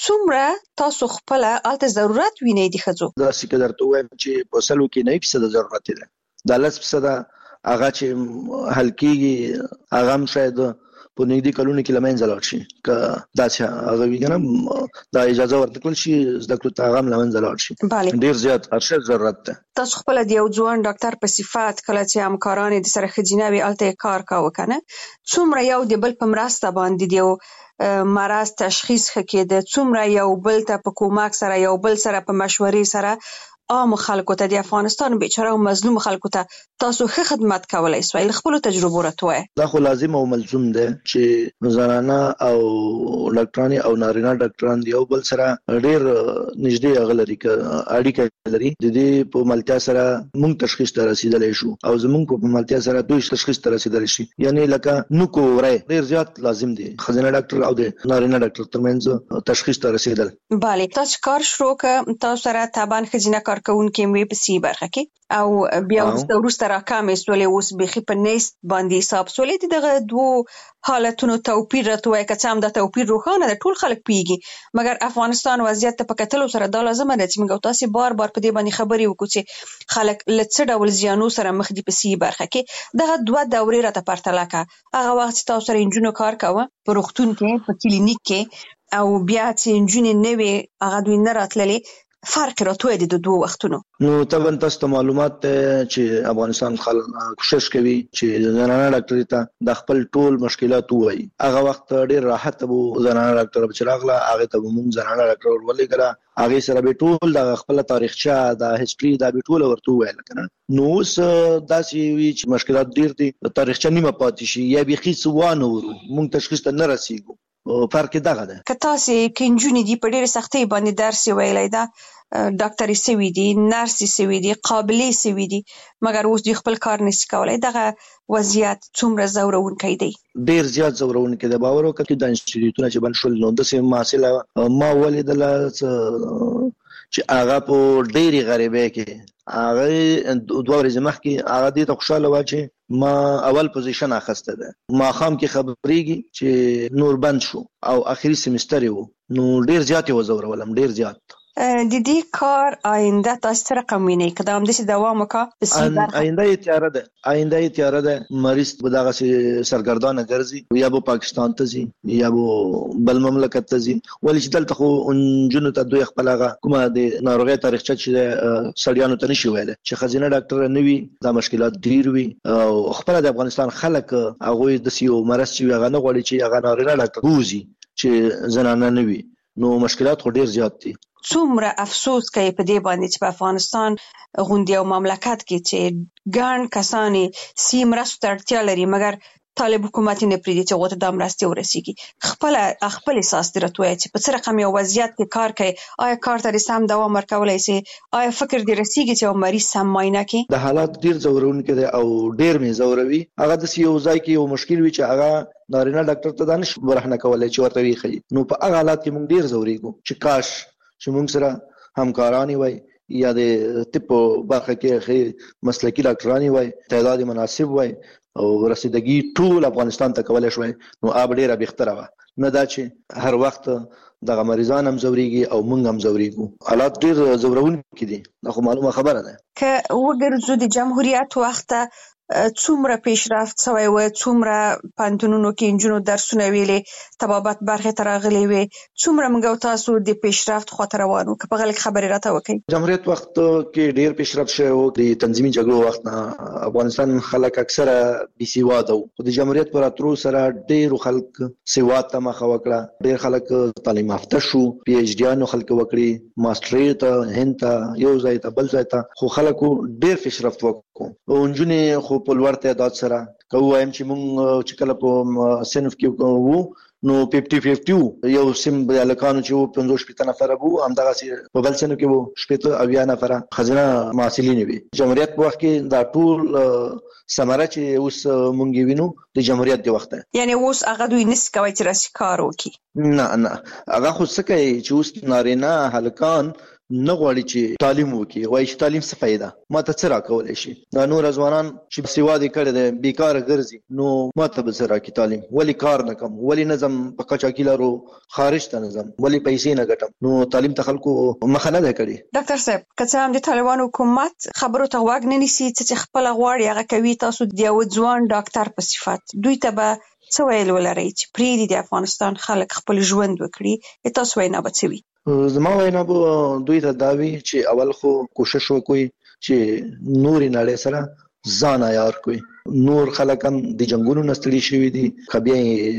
څومره تاسو خپله هلته ضرورت وینئ د ښځو؟ داسې که درته ووایم چې په 100 کې 9% ضرورت دی، دا 10% هغه چې حل کېږي هغه هم شاید په نږدې کلونو کې له منځه لاړ شي، که داسې هغه وي که نه دا اجازه ورته کړل شي زده کړو ته هغه هم له منځه لاړ شي. ډېر زیات ارشد ضرورت ده. تاسو خپله د یو ځوان ډاکټر په صفت کله چې همکاران د سره ښځینه وي هلته یې کار کاوه که نه، څومره یو د بل په مرسته باندې د یو مرض تشخیص ښه کېده، څومره یو بل ته په کومک سره یو بل سره په مشورې سره عام خلکو ته د افغانستان بیچاره او مظلوم خلکو ته تاسو ښه خدمت کولی سوای؟ له خپلو تجربو راته ووایه. دا خو لازم او ملزوم دی چې زنانه او ډاکټران او نارینه ډاکټران یو بل سره ډېر نږدې هغه لري، که اړیکه لري، د دې په ملتیا سره موږ تشخیص ته رسېدلی شو او زموږ په ملتیا سره دوی تشخیص ته رسېدلی شي، یعنې لکه نوک او وری ډېر زیات لازم دی ښځینه ډاکټر او د نارینه ډاکټر ترمنځ تشخیص ته رسېدل. بله، تاسو کار شروع که تاسو سره طبعا ښځینه کارکوونکې مې په سی برخه کې او بیا وروسته راکامې سولې، اوس بیخي په نیست باندې حساب سولې، د دغه دوو حالتونو توپیر راته وایه، که څه هم دا توپیر روښانه ده ټول خلک پوهېږي، مګر افغانستان وضعیت ته په کتلو سره دا لازمه ده چې موږ او تاسې بار بار په دې باندې خبرې وکړو چې خلک له څه ډول زیانو سره مخ دي په سی برخه کې. دغه 2 دورې راته پرتله کړه، هغه وخت چې تاسو سره نجونو کار کوه په روغتون کې په کلینیک کې او بیا چې نجونې نه وې هغه دوی نه راتللې، فرق راته وایه د دوو وختونو. نو طبعا تاسو ته معلومات ده چې افغانستان خلک کوشش کوي چې زنانه ډاکټر ته د خپل ټول مشکلات ووایي. هغه وخت ډېر راحت به زنانه ډاکټر چې راغله هغه ته به موږ زنانه ډاکټر ورولېږله، هغې سره به ټول د خپله تاریخچه د هسټري دا به ټوله ورته وویل که نه. نو اوس داسې وي چې مشکلات ډېر دي، تاریخچه نیمه پاتې شي یا بیخي څه وانه ورو، موږ تشخیص ته نه رسېږو. فرق دغه ده. که تاسې که نجونې دي په ډېرې سختۍ باندې درس یې ویلی ده، ډاکټرې سوي دي، نرسې سوي دي، قابلې سوي دي، مګر اوس دوی خپل کار نشي کولی، دغه وضعیت څومره ځورونکی دی؟ ډېر زیات ځورونکی دی. باور وکړه چې دا انسټیټیوټونه چې بند شول نو داسې محصله ما ولیدله چې هغه په ډېرې غریبۍ کې هغه 2 ورځې مخکې هغه دې ته خوشحاله وه چې ما اول پوزیشن اخیسته ده، ماښام کې خبرېږي چې نور بند شو او آخري سیمستر یې و، نو ډېر زیات یې وځورولم، ډېر زیات. د دې کار آینده تاسو څه رقم وینئ؟ که دا همداسې دوام وکړه آینده یې تیاره ده، آینده یې تیاره ده. مریض به دغسې سرګردانه ګرځي، یا به پاکستان ته ځي یا به بل مملکت ته ځي، ولې چې دلته خو نجونو ته دوی خپل هغه کومه د ناروغۍ تاریخچه چې سړیانو ته نشي ویلی چې ښځینه ډاکټره نه وي، دا مشکلات ډېر وي او خپله د افغانستان خلک هغوی داسې یو مرض چې وي هغه نه غواړي چې هغه نارینه ډاکټر بوځي چې زنانه نه وي، نو مشکلات خو ډېر زیات دي. څومره افسوس کوي په دې باندې چې په افغانستان غوندې یو مملکت کې چې ګڼ کسان سی مرستو ته اړتیا لري مګر طالب حکومت نه پریږدي چې هغوی ته دا مرستې ورسیږي. خپل احساس دې راته ووایه چې په څه رقم یو وضعیت کې کار کوي، آیا کار ته دې سم دوام ورکولی سي؟ آیا فکر دې رسیږي چې یو مریض سم معاینه کړي؟ د حالات ډېر ځورونکی دی او ډېر مې ځوروي. هغه داسې یو ځای کې یو مشکل وي چې هغه نارینه ډاکټر ته دا نشي برهنه کولی چې ورته ویې ښیي، نو په هغه حالات کې موږ ډېر ځورېږو چې کاش چې موږ سره همکاران وای یا د طب برخه کې مسلکي ډاکټرانی وای، تعداد مناسب وای او رسیدګي ټول افغانستان ته کولای شوی، نو اب ډیره بهتره وه. نه دا چې هر وخت دغه مریضان هم زوريږي او موږ هم زوريږو. حالات ډیر زورونکي دي، دا خو معلومه خبره ده. که وګرځو د جمهوریت وخت څومره پیشرفت شوی و، څومره پانتونونو کې انجونو درسونه ویلې، طبابت برخه ته راغلي وي، څومره موږ تاسو د پیشرفت خاطر روانو که په غلط خبرې راته وکړي. جمهوریت وخت کې ډیر پیشرفت شوی و. د تنظیمي جګړو وخت نه افغانستان خلک اکثره بي سواده وو، خو د جمهوریت پر اترو سره ډیر خلک سواد ته مخه وکړه، ډیر خلک تعلیم یافته شو، پی ایچ ډیانو خلک وکړي، ماستري ته هند ته یو ځای ته بل ځای ته، خو خلکو ډیر پیشرفت وکړو. او انجونې خو په لوړ تعداد سره کوو. وایم چې موږ چې کله په صنف کې وو نو 50-50 یو سیم د الکانو چې وو 55 نفر وو، همدغه په بل صنف کې وو 70 نفر خزانه محصلین وي. جمهوریت په وخت کې دا ټول ثمره چې اوس مونږ وینو د جمهوریت دی وخت، یعنی اوس هغه دوی نس کوي چې راسي کار وکړي. نه هغه خو څه کوي چې اوس نارینه هلکان نه غواړي چې تعلیم وکړي، وایي چې تعلیم څه فایده، ما ته څه راکولی شي. دا نور ځوانان چې سواد یې کړی دی بیکاره ګرځي، نو ما ته به څه راکړي تعلیم، ولې کار نه کوم، ولې نه ځم په قاچاقي لارو خارج ته نه ځم، ولې پیسې نه ګټم، نو تعلیم ته خلکو مخه نه ده کړې. ډاکټر صاحب که څه هم د طالبانو حکومت خبرو ته غوږ نه نیسي، څه خپله غواړي هغه کوي، تاسو د یو ځوان ډاکټر په صفت دوی ته به څه ویل ولرئ چې پرېږدي د افغانستان خلک خپل ژوند وکړي؟ تاسو وینا به څه وي؟ زما وینا به دوی ته دا وي چې اول خو کوشش وکړي چې نورې نړۍ سره ځان عیار کړي. نور خلک هم د جنگونو نه ستړي شوي دي، بیا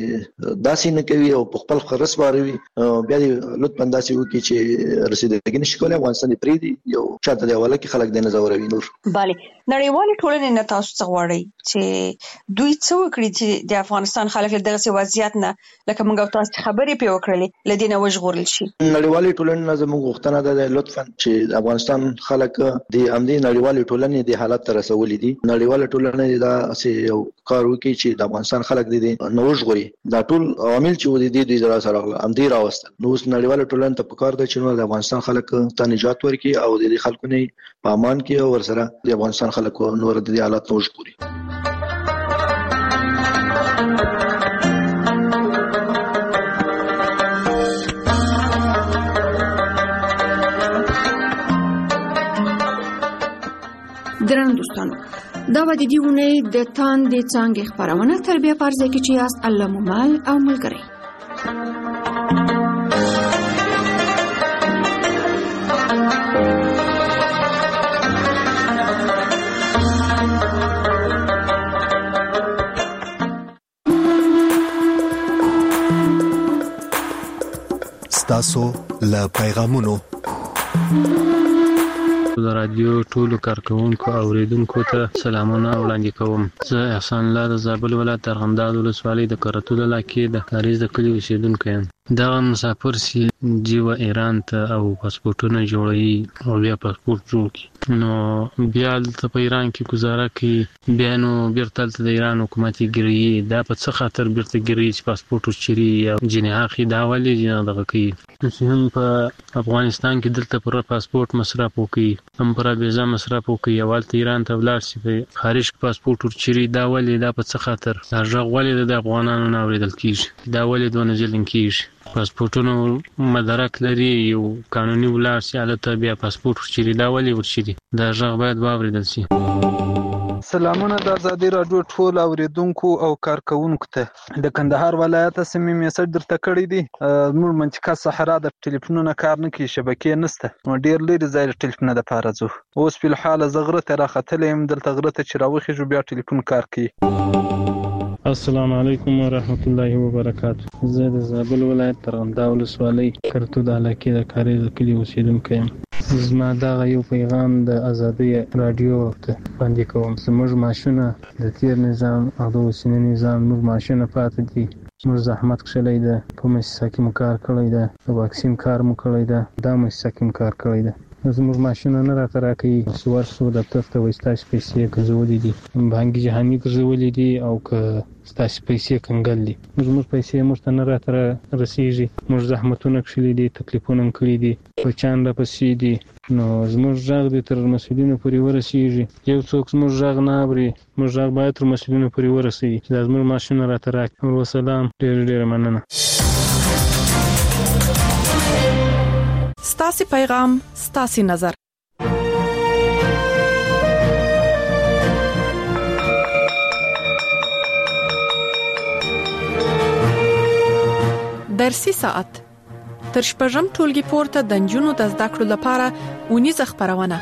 داسې نه کوي او په خپل خرس واروي، بیا دې لطفا داسې وکړي چې رسیدګي نشي کولی، افغانستان دې پرېږدي یو چاته د حواله کې خلک دې نه ځوروي. نور بله نړیوالې ټولنې نه تاسو څه غواړئ چې دوی څه وکړي چې د افغانستان خلک له دغسې وضعیت نه، لکه موږ او تاسو خبرې پرې وکړلې، له دې نه وژغورل شي؟ نړیوالې ټولنې نه زموږ غوښتنه ده لطفا چې د افغانستان خلک د همدې نړیوالې ټولنې د حالت ته رسولي دي. نړیواله ټولنه دا یو کار وکړي چې د افغانستان خلک دې نه وژغوري. دا ټول عوامل چې ودي دوی سره راغله همدې راوستل، نو اوس نړیواله ټولنه ته پکار ده چې د افغانستان خلک ته نجات ورکړي او د دې خلکو نه په امان کې او ورسره د افغانستان خلکو نور د دې حالات نه وژغوري. درنو دوستانو، دا و د دې اونۍ د تاندې څانګې خپرونه تر بیا په ځای کې چې یاست الله مو مل او ملګری. ستاسو له پیغامونو د رادیو ټولو کارکونکو او اوریدونکو ته سلامونه وړاندې کوم. زه احسان الله د زابل ولایت ارغنداب ولسوالۍ د کرتو علاقې د کاریز د کلي اوسیدونکی یم. دغه مسافر چې جیوه ایران ته او پاسپورټونه جوړوي او بیا پاسپورټ جوړ کړي، نو بیا دلته په ایران کې ګزاره کوي، بیا نو بیرته هلته د ایران حکومت یې ګیروي. دا په څه خاطر بیرته ګیروي چې پاسپورټ وچېري یا جنې اخلي؟ دا ولې دغه کوي چې هم په افغانستان کې دلته پر پاسپورټ مصرف وکړي، هم پر ویزا مصرف وکړي، او هلته ایران ته ولاړ شي په خارج کې پاسپورټ ورچېري؟ دا ولې؟ دا په څه خاطر؟ دا غږ ولې د افغانانو نه اورېدل کېږي؟ دا ولې دونه ظلم کېږي؟ پاسپورټونو مدرک لري، یو قانوني ولاړ شي هلته بیا پاسپورټ ورچېري، دا ولې ورچېري؟ دا غږ باید واورېدل شي. سلامونه د ازادي راډیو ټول اوریدونکو او کارکونکو ته. د کندهار ولایت سیمې میسج درته کړی دی. زموږ منطقه صحرا د ټلیفونونو کار نه کوي، شبکې نشته، نو ډېر لرې ځای د ټلیفون دپاره ځو. اوس فی الحال زه غره ته راختلی یم، دلته غره ته چې راوخېږو بیا ټلیفون کار کوي. السلام علیکم ورحمت الله وبرکاته. زه د زابل ولایت ارغنداب ولسوالۍ کرتو د علاقې د کاریز د کلي اوسیدونکی یم. زما دغه یو پیغام د ازادۍ راډیو ته وړاندې کوم. زموږ معاشونه د تېر نظام او د اوسني نظام موږ معاشونه پاتې دي. موږ زحمت کښلی ده، په مؤسسه کې مو کار کړی ده، د واکسین کار مو کړی ده، دا مؤسسه کې مو کار کړی ده. زموږ معاشونه نه راته راکوي. ورسو دفتر ته وایي ستاسې پیسې ګرځولې دي، بانکي جهاني ګرځولې دي، او که ستاسو پیسې کنګل دي موږ پیسې موږ ته نه راته رسیږي موږ زحمتونه کړی دي تکلیفونه کړی دي په چاند پسې دي نو زموږ ژغ د تر مسؤلینو پورې ورسیږي یو څوک زموږ ژغ نه اوري موږ ژغ باید تر مسؤلینو پورې ورسیږي چې زموږ ماشين راته راکړي وسلام ډېر مننه ستاسو پیغام ستاسو نظر درسي ساعت تر شپږم ټولګي پورته د جنونو د زده کړو لپاره ونیزه خبرونه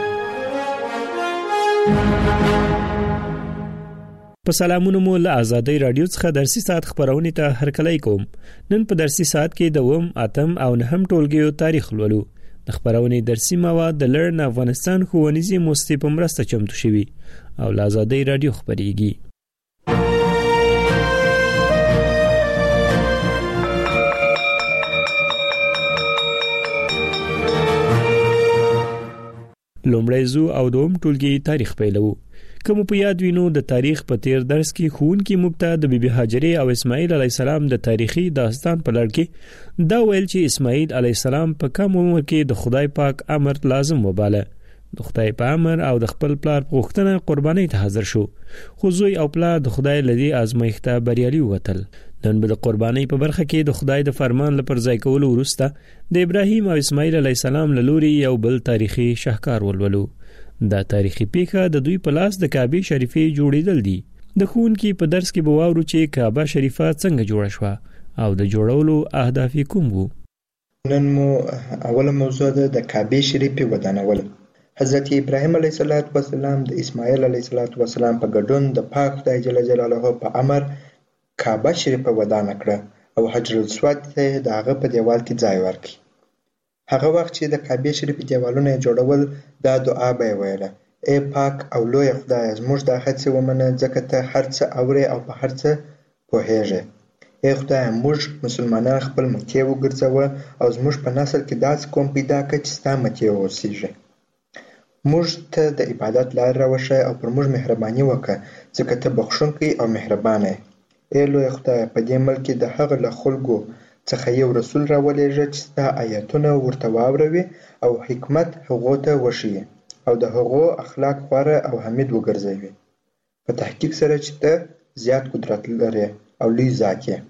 په سلامونو مو له آزادۍ رادیو څخه درسي ساعت خبرونه ته هرکلی کوم نن په درسي ساعت کې د وم اتم او نهم ټولګیو تاریخ ولولو د خبرونه درسي مواد د لرن افغانستان ښوونیزي موسسې په مرسته چمتو شوي او له آزادۍ رادیو خبريږي لومړی زو او دوم ټولګي تاریخ پیلو کوم په یاد وینو د تاریخ په تیر درس کې ښوونکي مبتدا د بیبي هاجره او اسماعیل علی السلام د تاریخي داستان په لړ کې دا ویل چې اسماعیل علی السلام په کم عمر کې د خدای پاک امر لازم وباله د خدای په امر او د خپل پلار په غوښتنه قرباني ته حاضر شو خو زوی او پلار د خدای لدی آزمایښت بریالي وتل نن به د قرباني په برخه کې د خدای د فرمان لپاره ځای کولو وروسته د ابراهیم او اسماعیل علی السلام له لوري یو بل تاریخي شاهکار ولولو دا تاریخي پیښه د دوی په لاس د کعبه شریفه جوړیدل دي د ښوونکي په درس کې به واورو چې کعبه شریفه څنګه جوړه شوه او د جوړولو اهداف کوم وو نن مو اوله موضوع ده د کعبه شریفه ودانول حضرت ابراهیم علیه السلام د اسماعیل علیه السلام په ګډون د پاک خدای جل جلاله په امر کعبه شریفه ودانه کړه او حجر الاسود ته د هغه په دیوال کې ځای ورکړ هغه وخت چې د کعبه شریفه دیوالونه جوړول دا دعا به ویله ای پاک او لوی خدای زموږ د هڅې ومنه ځکه ته هر څه اورې او په هر څه پوهېږې ای خدای موږ مسلمانان خپل مکې وګرځوه او زموږ په نسل کې داسې قوم پیدا کړه چې ستا مکې واوسیږي موږ ته د عبادت لار راوښیه او پر موږ مهرباني وکړه ځکه ته بخښونکی او مهربانه ای لوی خدای په دې ملک کې د هغه له خلکو څخه یو رسول راولېږه چې ستا آیاتونه ورته واوروي او حکمت هغو ته وښیي او د هغو اخلاق غوره او حمید وګرځوي په تحقیق سره چې ته زیات قدرت لري او لوی ذات یې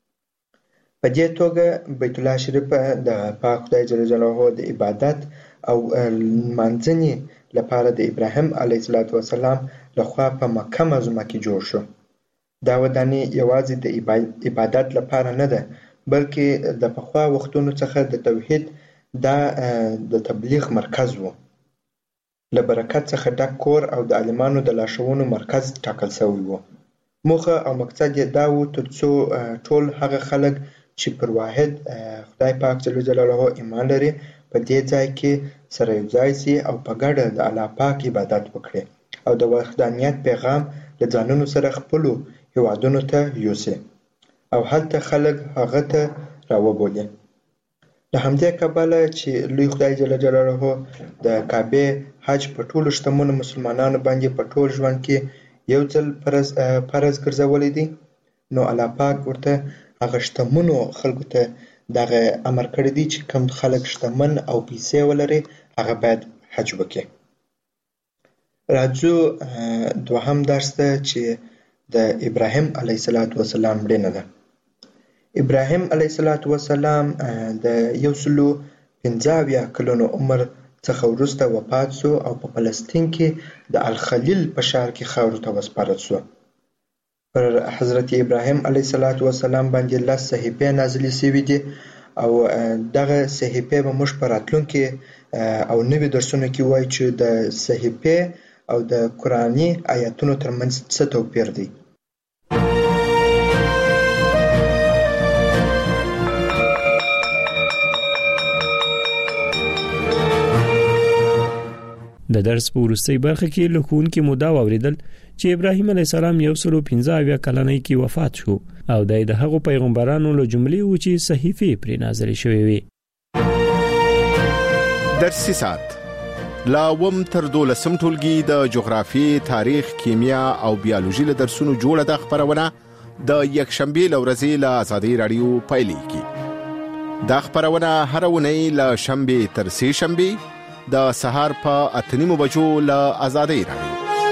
په دې توګه بیت الله شریف د پاک خدای جل جلاله د عبادت او منځني لپاره د ابراهیم علیه السلام لخوا په مکه معظمه کې جوړ شو دا ودانې یوازې د عبادت لپاره نه ده بلکې د پخوا وختونو څخه د توحید د تبلیغ مرکز وو له برکت څخه ډک کور او د عالمانو د لارښوونو مرکز ټاکل شوی وو موخه او مقصد یې دا وو ترڅو ټول هغه خلک چې پر واحد خدای پاک جل جلاله ایمان لري په دې ځای کې سره یو ځای شي او په ګډه د الله پاک عبادت وکړي او د وحدانیت پیغام له ځانونو سره خپلو هیوادونو ته یوسي او هلته خلک هغه ته راوبولي له همدې کبله چې لوی خدای جل جلاله د کعبه حج په ټولو شتمنو مسلمانانو باندې په ټول ژوند کې یو ځل فرض ګرځولی دی نو الله پاک ورته هغه شتمنو خلکو ته دغه امر کړی دی چې کوم خلک شتمن او پیسې ولري هغه باید حج وکړي راځو دوهم درس ته چې د ابراهیم علیه السلام مړینه ده ابراهیم علیه السلام د 150 کلونو عمر څخه وروسته وفات شو او په فلسطین کې د الخلیل په ښار کې خاورو ته وسپارل شو پر حضرت ابراهیم علیه السلام باندې 10 صحیفې نازلې شوې دي او دغه صحیفې به موږ په راتلونکي او نوي درسونو کې وایي چې د صحیفې او د قرآني آیاتونو ترمنځ څه توپیر دی د درس په وروستۍ برخه کې له ښوونکي مو دا واوریدل چې ابراهیم علیه السلام 115 کلنۍ کې وفات شو او د هغو پیغمبرانو له جملې و چې صحیفې پرې نازلې شوې وي درسي ساعت لا وم تر 12 ټولګي د جغرافي، تاریخ، کیمیا او بیولوژي له درسونو جوړه د خبرونه د یکشنبه لورځي له آزادۍ رادیو پایلیږي. دا خبرونه هر ونی له شنبه تر سه شنبه د سهار په 8:30 بجو له آزادۍ رادیو.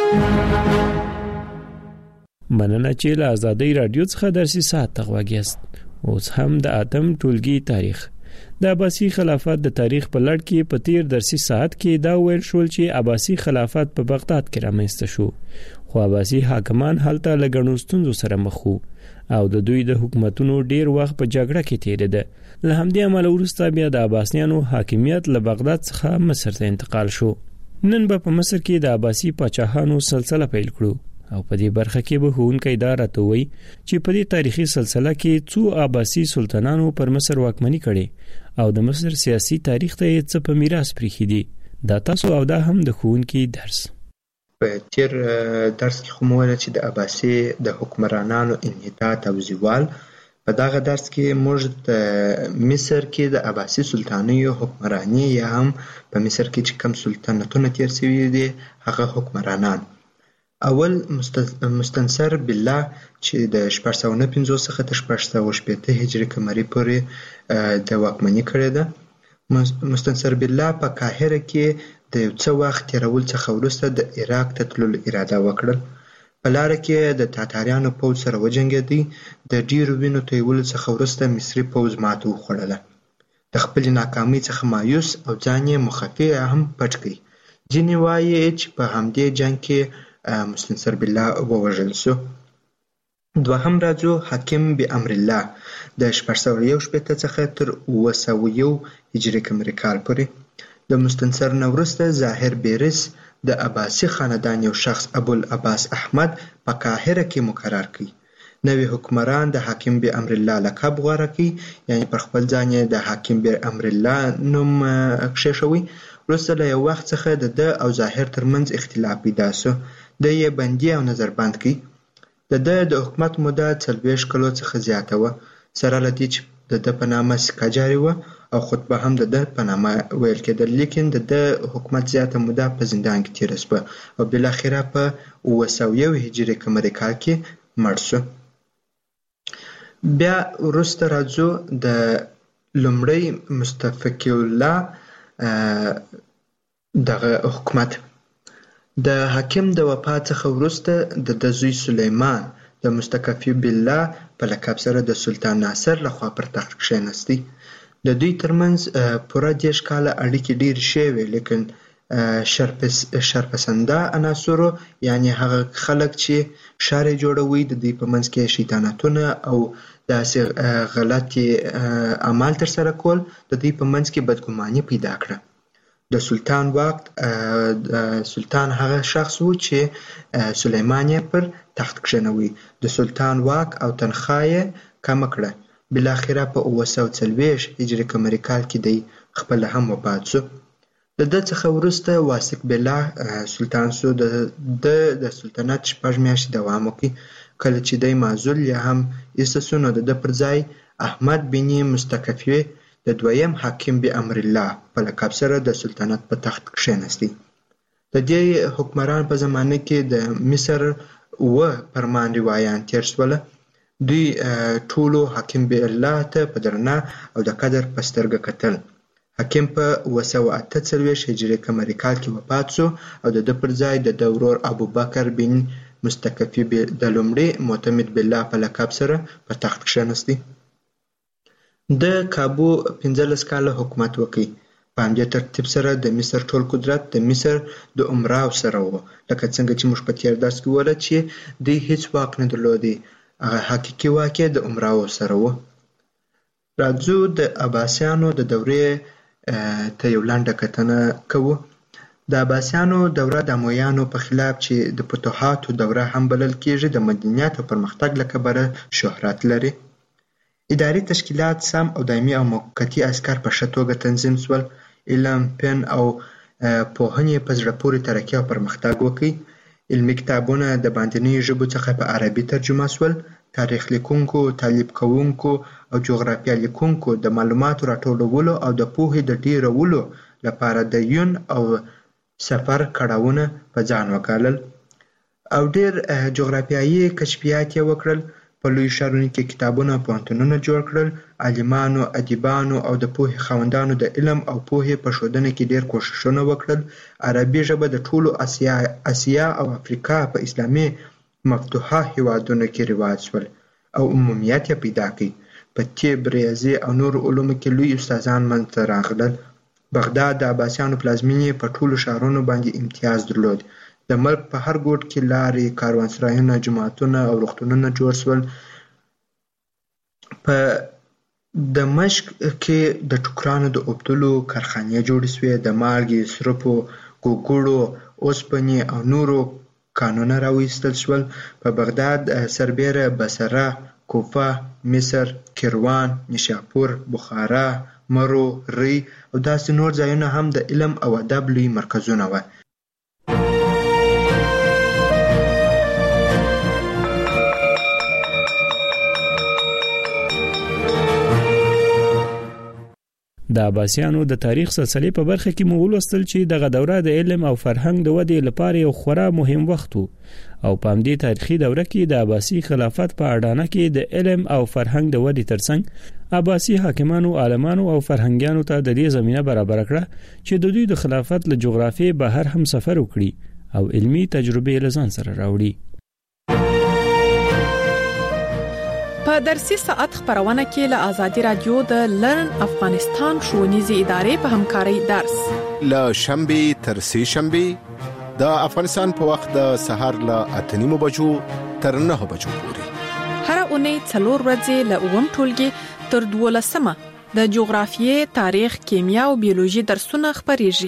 مننه چې له آزادۍ رادیو څخه درسي ساعت تغواګیست. اوس هم د اتم ټولګي تاریخ د عباسي خلافت د تاریخ په لړ کې په تیر درسي ساعت کې دا ویل شول چې عباسي خلافت په بغداد کې رامنځته شو، خو عباسي حاکمان هلته له ګڼو ستونزو سره مخ وو او د دوی د حکومتونو ډیر وخت په جګړه کې تیریده. له همدې امله وروسته بیا د عباسیانو حاکمیت له بغداد څخه مصر ته انتقال شو. نن به په مصر کې د عباسي پاچاهانو سلسله پیل کړو او په دې برخه کې به هونکې دا راټوي چې په دې تاریخي سلسله کې څو عباسي سلطانانو پر مصر واکمني کړې او د مصر سیاسي تاریخ ته څه په میراث پریښي دي. دا تاسو او دا هم د هونکې درس. په تیر درس کې خو موږ چې د عباسي د حکمرانانو انحطاط او زوال، په دغه درس کې موږ د مصر کې د عباسي سلطانیو حکمرانی یا هم په مصر کې چې کوم سلطنتونه تیر شوي دي هغه حکمرانان. اول مستنصر بالله چې د 1450 څخه تر 1460 هجري قمري پورې د واکمني کړې ده. مستنصر بالله په قاهره کې د یو څه وخت تیرول څخه وروسته د عراق ته تللو اراده وکړل. په لاره کې د تاتاریانو پوځ سره وجنګېدی. د ډیرو وینو تویولو څخه وروسته مصري پوځ ماته وخوړله. د خپل ناکامۍ څخه مایوس او ځان یې مخفي هم پټ کړ. ځینې وایي چې په همدې جنګ کې مستنصر بالله ووژل شو. دوهم راځو حاکم بامر الله د 1461 څخه تر 901 هجري قمري کال پورې. د مستنصر نه وروسته ظاهر بیرس د عباسي خاندان یو شخص ابوالعباس احمد په قاهره کې مقرر کړ. نوی حکمران د حاکم بامر الله لقب غوره کړ، یعنی پر خپل ځان یې د حاکم بامر الله نوم کښېښوی. وروسته له یو وخت څخه د او ظاهر ترمنځ اختلاف پیدا شو. د یې بندي او نظربند کړ. د حکومت موده 40 کلو څخه زیاته وه، سره له دې چې د په نامه سکه جاري وه او خطبه هم د په نامه ویل کېدل، لیکن د حکومت زیاته موده په زندان کې تیره شوه او بالاخره په 901 هجري قمري کال کې مړ شو. بیا وروسته راځو د لومړی مستفقی الله دغه حکومت. د حاکم د وفات څخه وروسته د زوی سلیمان د مستکفی بالله په لقب سره د سلطان ناصر لخوا پر تخت کښېنستی. د دوی ترمنځ پوره 10 کاله اړیکې ډېرې ښې وې، لیکن شرپسنده عناصرو یعنی هغه خلک چې ښار یې جوړوي د دوی په منځ کې شیطانتونه او داسې غلطې اعمال ترسره کول د دوی په منځ کې بدګماني پیدا کړه. د سلطان واک سلطان هغه شخص و چې سلیمان یې پر تخت کښېنوي. د سلطان واک او تنخواه یې کمه کړه. بالاخره په 940 هجري قمري کال کې دی خپل هم وفات شو. د ده څخه وروسته واثق بالله سلطان شو. د سلطنت 6 میاشتې دوام وکړ. کله چې دی معزول یا هم ایسته شو نو د ده پر ځای احمد بن مستکفی د دویم حاکم بامر الله په لقب سره د سلطنت په تخت کښېنستی. د دې حکمران په زمانه کې د مصر فرمان روایان تیر شوله. دوی ټولو حاکم بالله ته په درنه او د قدر په سترګه کتل. حاکم په 948 هجري قمري کال کې وفات شو او د ده پر ځای د ورور ابوبکر بن مستکفی د لومړي معتمد بالله په لقب سره په تخت کښېنستی. د کابو 15 کاله حکومت وکړ. په همدې ترتیب سره د مصر ټول قدرت د مصر د امراو سره و، لکه څنګه چې موږ په تیر درس کې وویل چې دوی هیڅ واک نه درلودی، هغه حقیقي واک د امراو سره و. راځو د عباسیانو د دورې ته یو لنډه کتنه کوو. د عباسیانو دوره د امویانو په خلاف چې د فتوحاتو دوره هم بلل کېږي د مدنیت او پرمختګ له کبله شهرت لري. اداري تشکیلات سم او دایمي او موقتي عسکر په ښه توګه تنظیم شول. علم، فن او پوهنې په زړه پورې ترقي او پرمختګ وکړ. علمي کتابونه د باندنیو ژبو څخه په عربي ترجمه شول. تاریخ لیکونکو، تعلیب کوونکو او جغرافیه لیکونکو د معلوماتو راټولولو او د پوهې د ډیرولو لپاره د یون او سفر کړهونه په ځان وکالل او ډېر جغرافیایي کشفیات یې وکړل. په لوی ښارونو کې کتابونه او پوهنتونونه جوړ کړل. عالمانو، ادیبانو او د پوهې خاوندانو د علم او پوهې په ښودنه کې ډېر کوښښونه وکړل. عربي ژبه د ټولو اسیا او افریقا په اسلامي مفتوحه هیوادونو کې رواج شول او عمومیت یې پیدا کړ. په طب، ریاضي او نورو علومو کې لوی استادان منځته راغلل. بغداد د عباسیانو پلازمینې په ټولو ښارونو باندې امتیاز درلود. د ملک په هر ګوټ کې لارې، کاروانسرایونه، جوماتونه او روغتونونه جوړ شول. په دمشق کې د ټوکرانو د اوبدلو کارخانې جوړې شوې. د مالګې، سرپو، ګوګړو، اوسپنې او نورو کانونه راوایستل شول. په بغداد سربیره بصره، کوفه، مصر، کیروان، نیشاپور، بخارا، مرو، ری او داسې نور ځایونه هم د علم او ادب لوی مرکزونه وو. د عباسیانو د تاریخ سلسله په برخه کې مو ولوستل چې دغه دوره د علم او فرهنګ د ودې لپاره یو خورا مهم وخت او په همدې تاریخي دوره کې د عباسي خلافت په اډانه کې د علم او فرهنګ د ودې ترڅنګ عباسي حاکمانو، عالمانو او فرهنګیانو ته د دې زمينه برابر کړه چې د دوی د خلافت له جغرافیې بهر هم سفر وکړي او علمی تجربه لزان سره راوړي. په درسي ساعت خبرونه کې له آزادي رادیو د لرن افغانستان ښوونیزې ادارې په همکارۍ درس له شنبه تر سه شنبه د افغانستان په وخت د سحر له 8:30 بجو تر 9 بجو پورې هر اونۍ 4 ورځې له اوم ټولګي تر 12 د جغرافیې، تاریخ، کیمیا او بیولوژي درسونه خبريږي.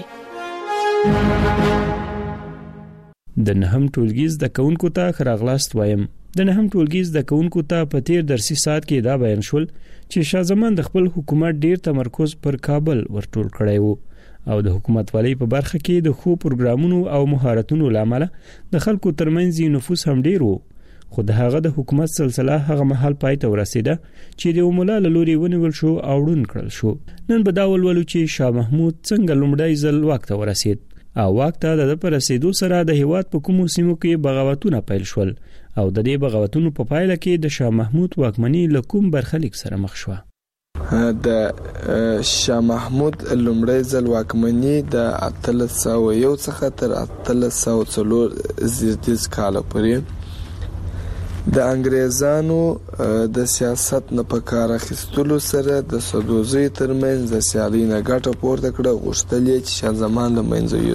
د نهم ټولګي زده کوونکو ته خراغلاست وایم. د نهم ټولګي زده کوونکو ته په تیر درسي ساعت کې دا بیان شول چې شاه زمان د خپل حکومت ډیر تمرکز پر کابل ورټول کړی وو او د حکومت والی په برخه کې د خو پروګرامونو او مهارتونو لامل د خلکو ترمنځ نفوذ هم ډیر وو. خو د هغه د حکومت سلسله هغه محل پای ته ورسیده چې د مولا لوري ونیول شو او ډون کړل شو. نن به دا ولولو چې شاه محمود څنګه لومړی ځل واک ته ورسید او واک ته د پرسیدو سره د هیواد په کومو سیمو کې بغاوتونه پیل شول او د دې بغاوتونو په پایله کې د شاه محمود واکمنۍ له کوم برخلیک سره مخ شوه. د شاه محمود لومړی ځل واکمنۍ د 1301 څخه تر 1304 زیاتیز کال پورې د انګریزانو د سیاست نه په کار اخیستلو سره د سدوزي ترمنځ د سیالي نه ګټه پورته کړه. غوښتل چې شاه زمان له منځه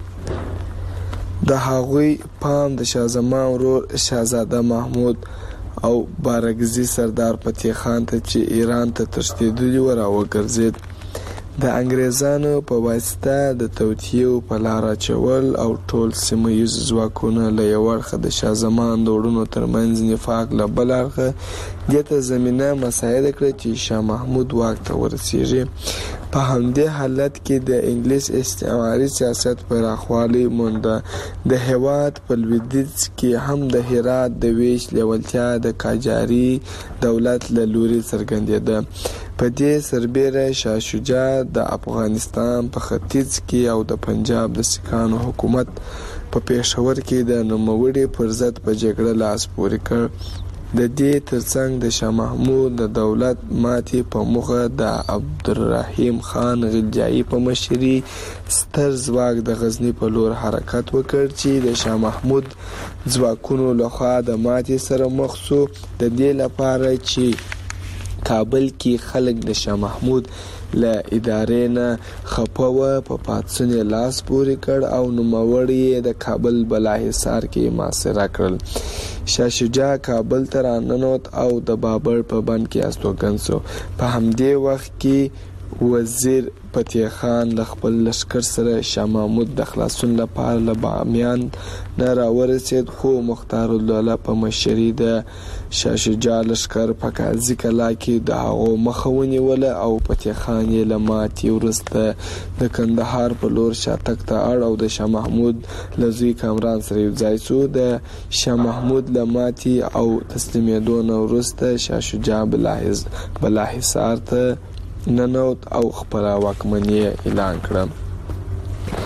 یوسي. د هغوی پام د شاه زمان ورور شاهزاده محمود او بارګزي سردار فتح خان ته چې ایران ته تښتېدلی و راوګرځېد. د انګریزانو په واسطه د توطیو په لار اچول او ټول سیمه‌ییز ځواکونه له یو اړخه د شاه زمان د وروڼو ترمنځ نفاق له بل اړخه دې ته زمینه مساعده کړه چې شاه محمود واک ته ورسیږي. په همدې حالت کې د انګلیس استعماري سیاست پراخوالی مونده. د هیواد په لویدیځ کې هم د هرات د ویش لیوالتیا د قاجاري دولت له لوري څرګندېده. په دې سربیره شاه شجاع د افغانستان په ختیځ کې او د پنجاب د سکانو حکومت په پېښور کې د نوموړي پر ضد په جګړه لاس پورې کړ. د دې ترڅنګ د شاه محمود د دولت ماتې په موخه د عبدالرحیم خان غلجایی په مشري ستر ځواک د غزنی په لور حرکت وکړ چې د شاه محمود ځواکونو لخوا د ماتې سره مخ شو. د دې لپاره چې کابل کې خلک د شاه محمود له ادارې نه خپه په پاتسون لاس پورې کړ او نوموړي د کابل بالاحصار کې محاصره کړل. شاه شجاع کابل ته راننوت او د بابر په بند کې استوګن شو. په همدې وخت کې وزیر فتح خان له خپل لشکر سره شاه محمود د خلاصون لپاره له بامیان نه راورسید. خو مختار الدوله په مشري د شاه شجاع لشکر په قاضي کلا کې د هغو مخه ونیوله او فتح خان یې له ماتې وروسته د کندهار په لور شاتګ ته اړ او د شاه محمود له زوی کامران سره یوځای شو. د شاه محمود له ماتې او تسلیمېدو نه وروسته شاه شجاع بالاحصار ته ننوت او خپله واکمني اعلان کړه.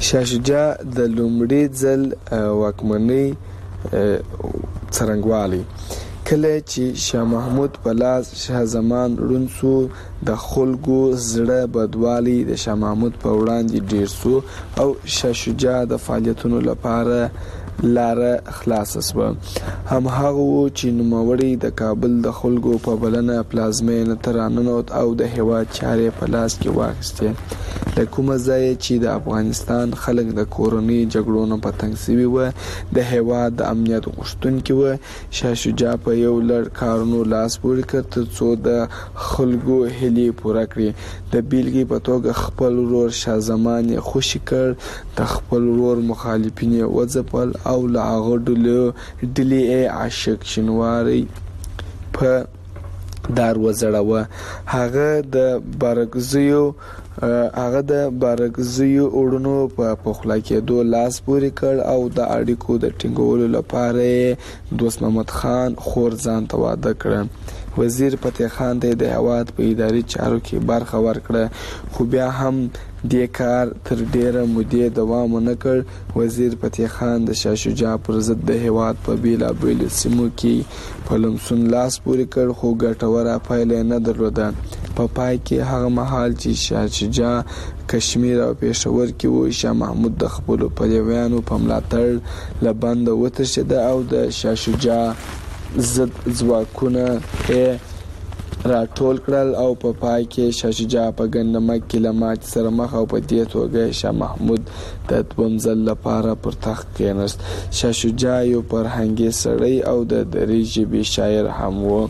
شاه شجاع د لومړي ځل واکمنۍ څرنګوالي کله چې شاه محمود په لاس شاه زمان رونسو د خلکو زړه بدوالي د شاه محمود په وړاندې ډیر سو او شاه شجاع د فعالیتونو لپاره لاره خلاص شوه. هم هغه چې نوموړی د کابل د خلکو په بلنه پلازمینه ته راننوت او د هیواد چارې په لاس کې واخیستې. د کومه ځای چې د افغانستان خلک د کورنۍ جګړو نه په تنګ شوي وو د هیواد د امنیت غوښتونکي وو، شاه شجاع په یو لړ کارونو لاس پورې کړ تر څو د خلکو هیلې پوره کړي. د بیلګې په توګه خپل ورور شاه زمان یې خوشي کړ، د خپل ورور مخالفین یې وځپل او له هغه ډلې عاشق شینواری په دار وزړوه. هغه د بارکزیو اورونو په پخلا کېدو لاس پورې کړ او د اړیکو د ټینګولو لپاره دوست محمد خان خور ځان ته واده کړ. وزیر فتح خان ته د هیواد په اداري چارو کې برخه ورکړه، خو بیا هم دې کار تر ډیره مودې دوام ونه کړ. وزیر فتح خان د شاه شجاع پر ضد د هیواد په بیلابیلو سیمو کې په لمسون لاس پورې کړ، خو ګټوره پایله نه درلوده. په پای کې هغه مهال چې شاه شجاع کشمیر او پېښور کې و، شاه محمود د خپلو پلویانو په ملاتړ له بنده وتښتېد او د شاه شجاع ضد ځواکونه راټول کړل او په پای کې شاه شجاع په ګندمک کې له ماتې سره مخ او په دې توګه شاه محمود د دویم ځل لپاره پر تخت کېناست. شاه شجاع یو فرهنګي سړی او د دري ژبې شاعر هم و.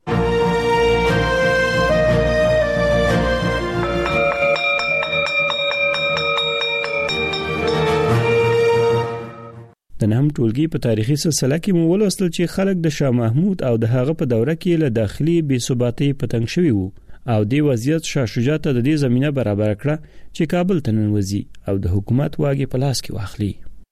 د نهم ټولګي په تاریخي سلسله کې مو ولوستل چې خلک د شاه محمود او د هغه په دوره کې له داخلي بې ثباتۍ په تنګ شوي وو او دې وضعیت شاه شجاع ته د دې زمينه برابر کړه چې کابل ته ننوځي او د حکومت واګې په لاس کې واخلي.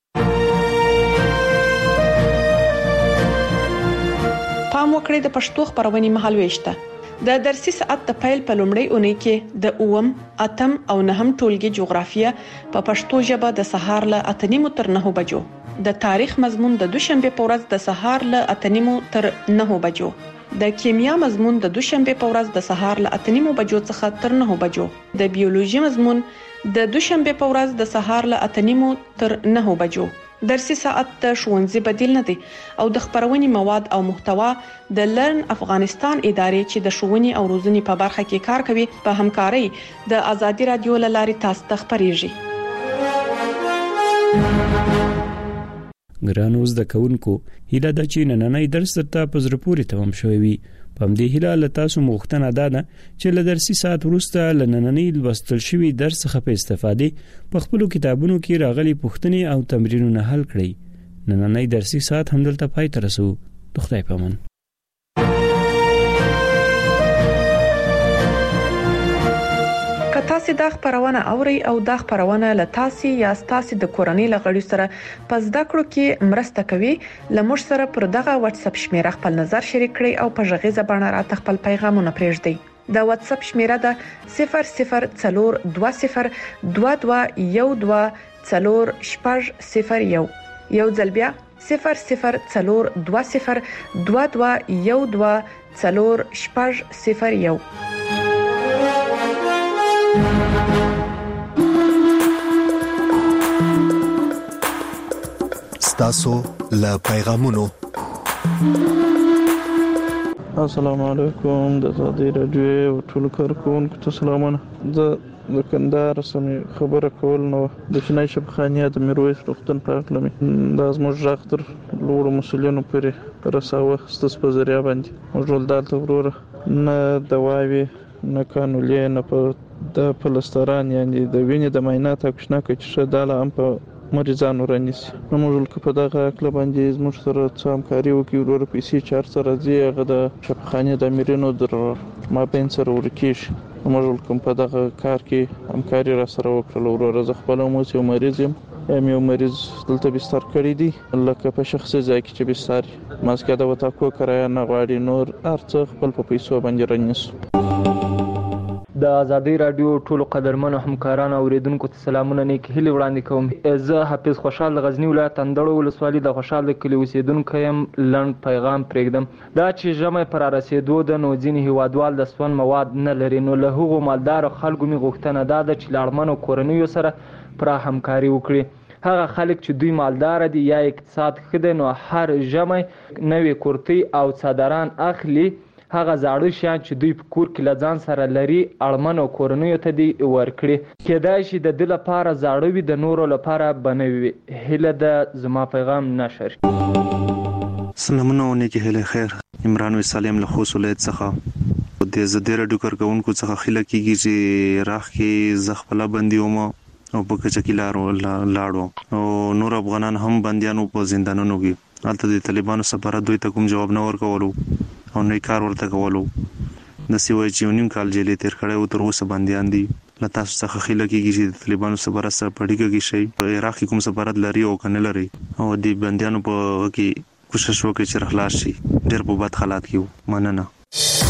پام وکړئ د پښتو خبرونې مهالويشته د درسي ساعت د پیل په لومړۍ اونۍ کې د اوم، اتم او نهم ټولګي جغرافیه په پښتو ژبه د سهار له 8:30 تر 9 بجو، د تاریخ مضمون د دوشنبه په ورځ د سهار له 8:30 تر 9 بجو، د کیمیا مضمون د دوشنبه په ورځ د سهار له 8:30 بجو څخه تر 9 بجو، د بیولوژي مضمون د دوشنبه په ورځ د سهار له 8:30 تر 9 بجو. درسي ساعت د ښوونځي بدیل نه دی او د خبرونې مواد او محتوا د لرن افغانستان ادارې چې د ښوونې او روزنې په برخه کې کار کوي په همکارۍ د ازادي رادیو لارې تاسو ته خبريږي. ګرانو زده کوونکو، هیله ده چې نننۍ درس ته په زړه پورې تمام شوی وي. په دې هیله له تاسو مغوښتنه ده چې له درسي ساعت وروسته له نننۍ لوستل شوی درس څخه په استفادې په خپل کتابونو کې راغلي پوښتنې او تمرینونه حل کړئ. نننۍ درسي ساعت همدلته پای ته رسو. د خدای په امان. تاسو دا خبرونه اوري او دا خبرونه له تاسو یا تاسو د کورنۍ لغړي سره پس دا کړو کې مرسته کوي. لمر سره پر دغه واتس اپ شمیره خپل نظر شریک کړئ او په ژغې زبانه راته خپل پیغامونه پرېږدئ. د واتس اپ شمیره ده 002022124001. یو ځل بیا 002022124001. ستاسو له پیغامونو. السلام علیکم د ازادي رادیو ټول کارکونکو ته سلامونه. د کندهار سمې خبره کول نو د شنای شبخانیه د میرویس روغتون په اړه مې د زموږ ډاکټر لوړ مسولینو پرې رساوه ستاسو په ذریعہ باندې موږ ولدالته وروره نه دواوی نه قانوني نه په د پلستران یعنی د وینې د معاینات او کښنه کې چې داله هم په مریضانو رانیسي. نو موږ په دغه اکل باندې زموږ سره همکاري وکړو ورو پیسې چار سره دی هغه د شبخانه د امیرینو در ما بین سره ورکیش. موږ کوم په دغه کار کې همکاري را سره وکړو ورو زه خپل مو یو مریض یم یو مریض دلته بستر کړی دی لکه په شخصي ځای کې چې بستر ماسکه د وتا کو کرای نه غواړي نور ارڅ خپل په پیسو باندې رانیسو. د ازادي رادیو ټولو قدرمنو همکارانو او اوریدونکو ته سلامونه نیک هیلې وړاندې کوم. زه حافظ خوشحال د غزنی ولایت اندړو ولسوالۍ د خوشحال د کلي اوسیدونکی یم. لنډ پیغام پرېږدم. دا چې ژمی پر رسېدو ده نو ځینې هیوادوال د سون مواد نه لري، نو له هغو مالدارو خلکو مې غوښتنه دا ده چې له اړمنو کورنیو سره پوره همکاري وکړي. هغه خلک چې دوی مالدار دي یا اقتصاد ښه دی نو هر ژمی نوې کورتۍ او څادران اخلي. هغه زاړه شیان چې دوی په کور کې له ځان سره لري اړمنو کورنیو ته دي ورکړي. کیدای شي د ده لپاره زاړه وي، د نورو لپاره به نوي وي. هیله ده زما پیغام نشر. سلامونه او نیکې هیلې خیر. عمران وسالم له خوست ولایت څخه د ازادي رادیو کارکونکو څخه خیله کیږي چې راخ کې زه خپله بندي وم او په کچه کې لاړو او نور افغانان هم بندیانو په زندانونو کې. هلته د طالبانو سفارت دوی ته کوم جواب نه ورکولو او نه کار ورته کولو. د سیوای چې نیم کال جیلې تیر کړی او تر اوسه بندیان دي. له تاسو څخه خیله کیږي چې د طالبانو سفارت سره په اړیکه کې شئ، په عراق کې کوم سفارت لري او کنه لري، او د بندیانو په کې کوشش وکړي چې خلاص شي. ډېر په بد حالات کې مننه.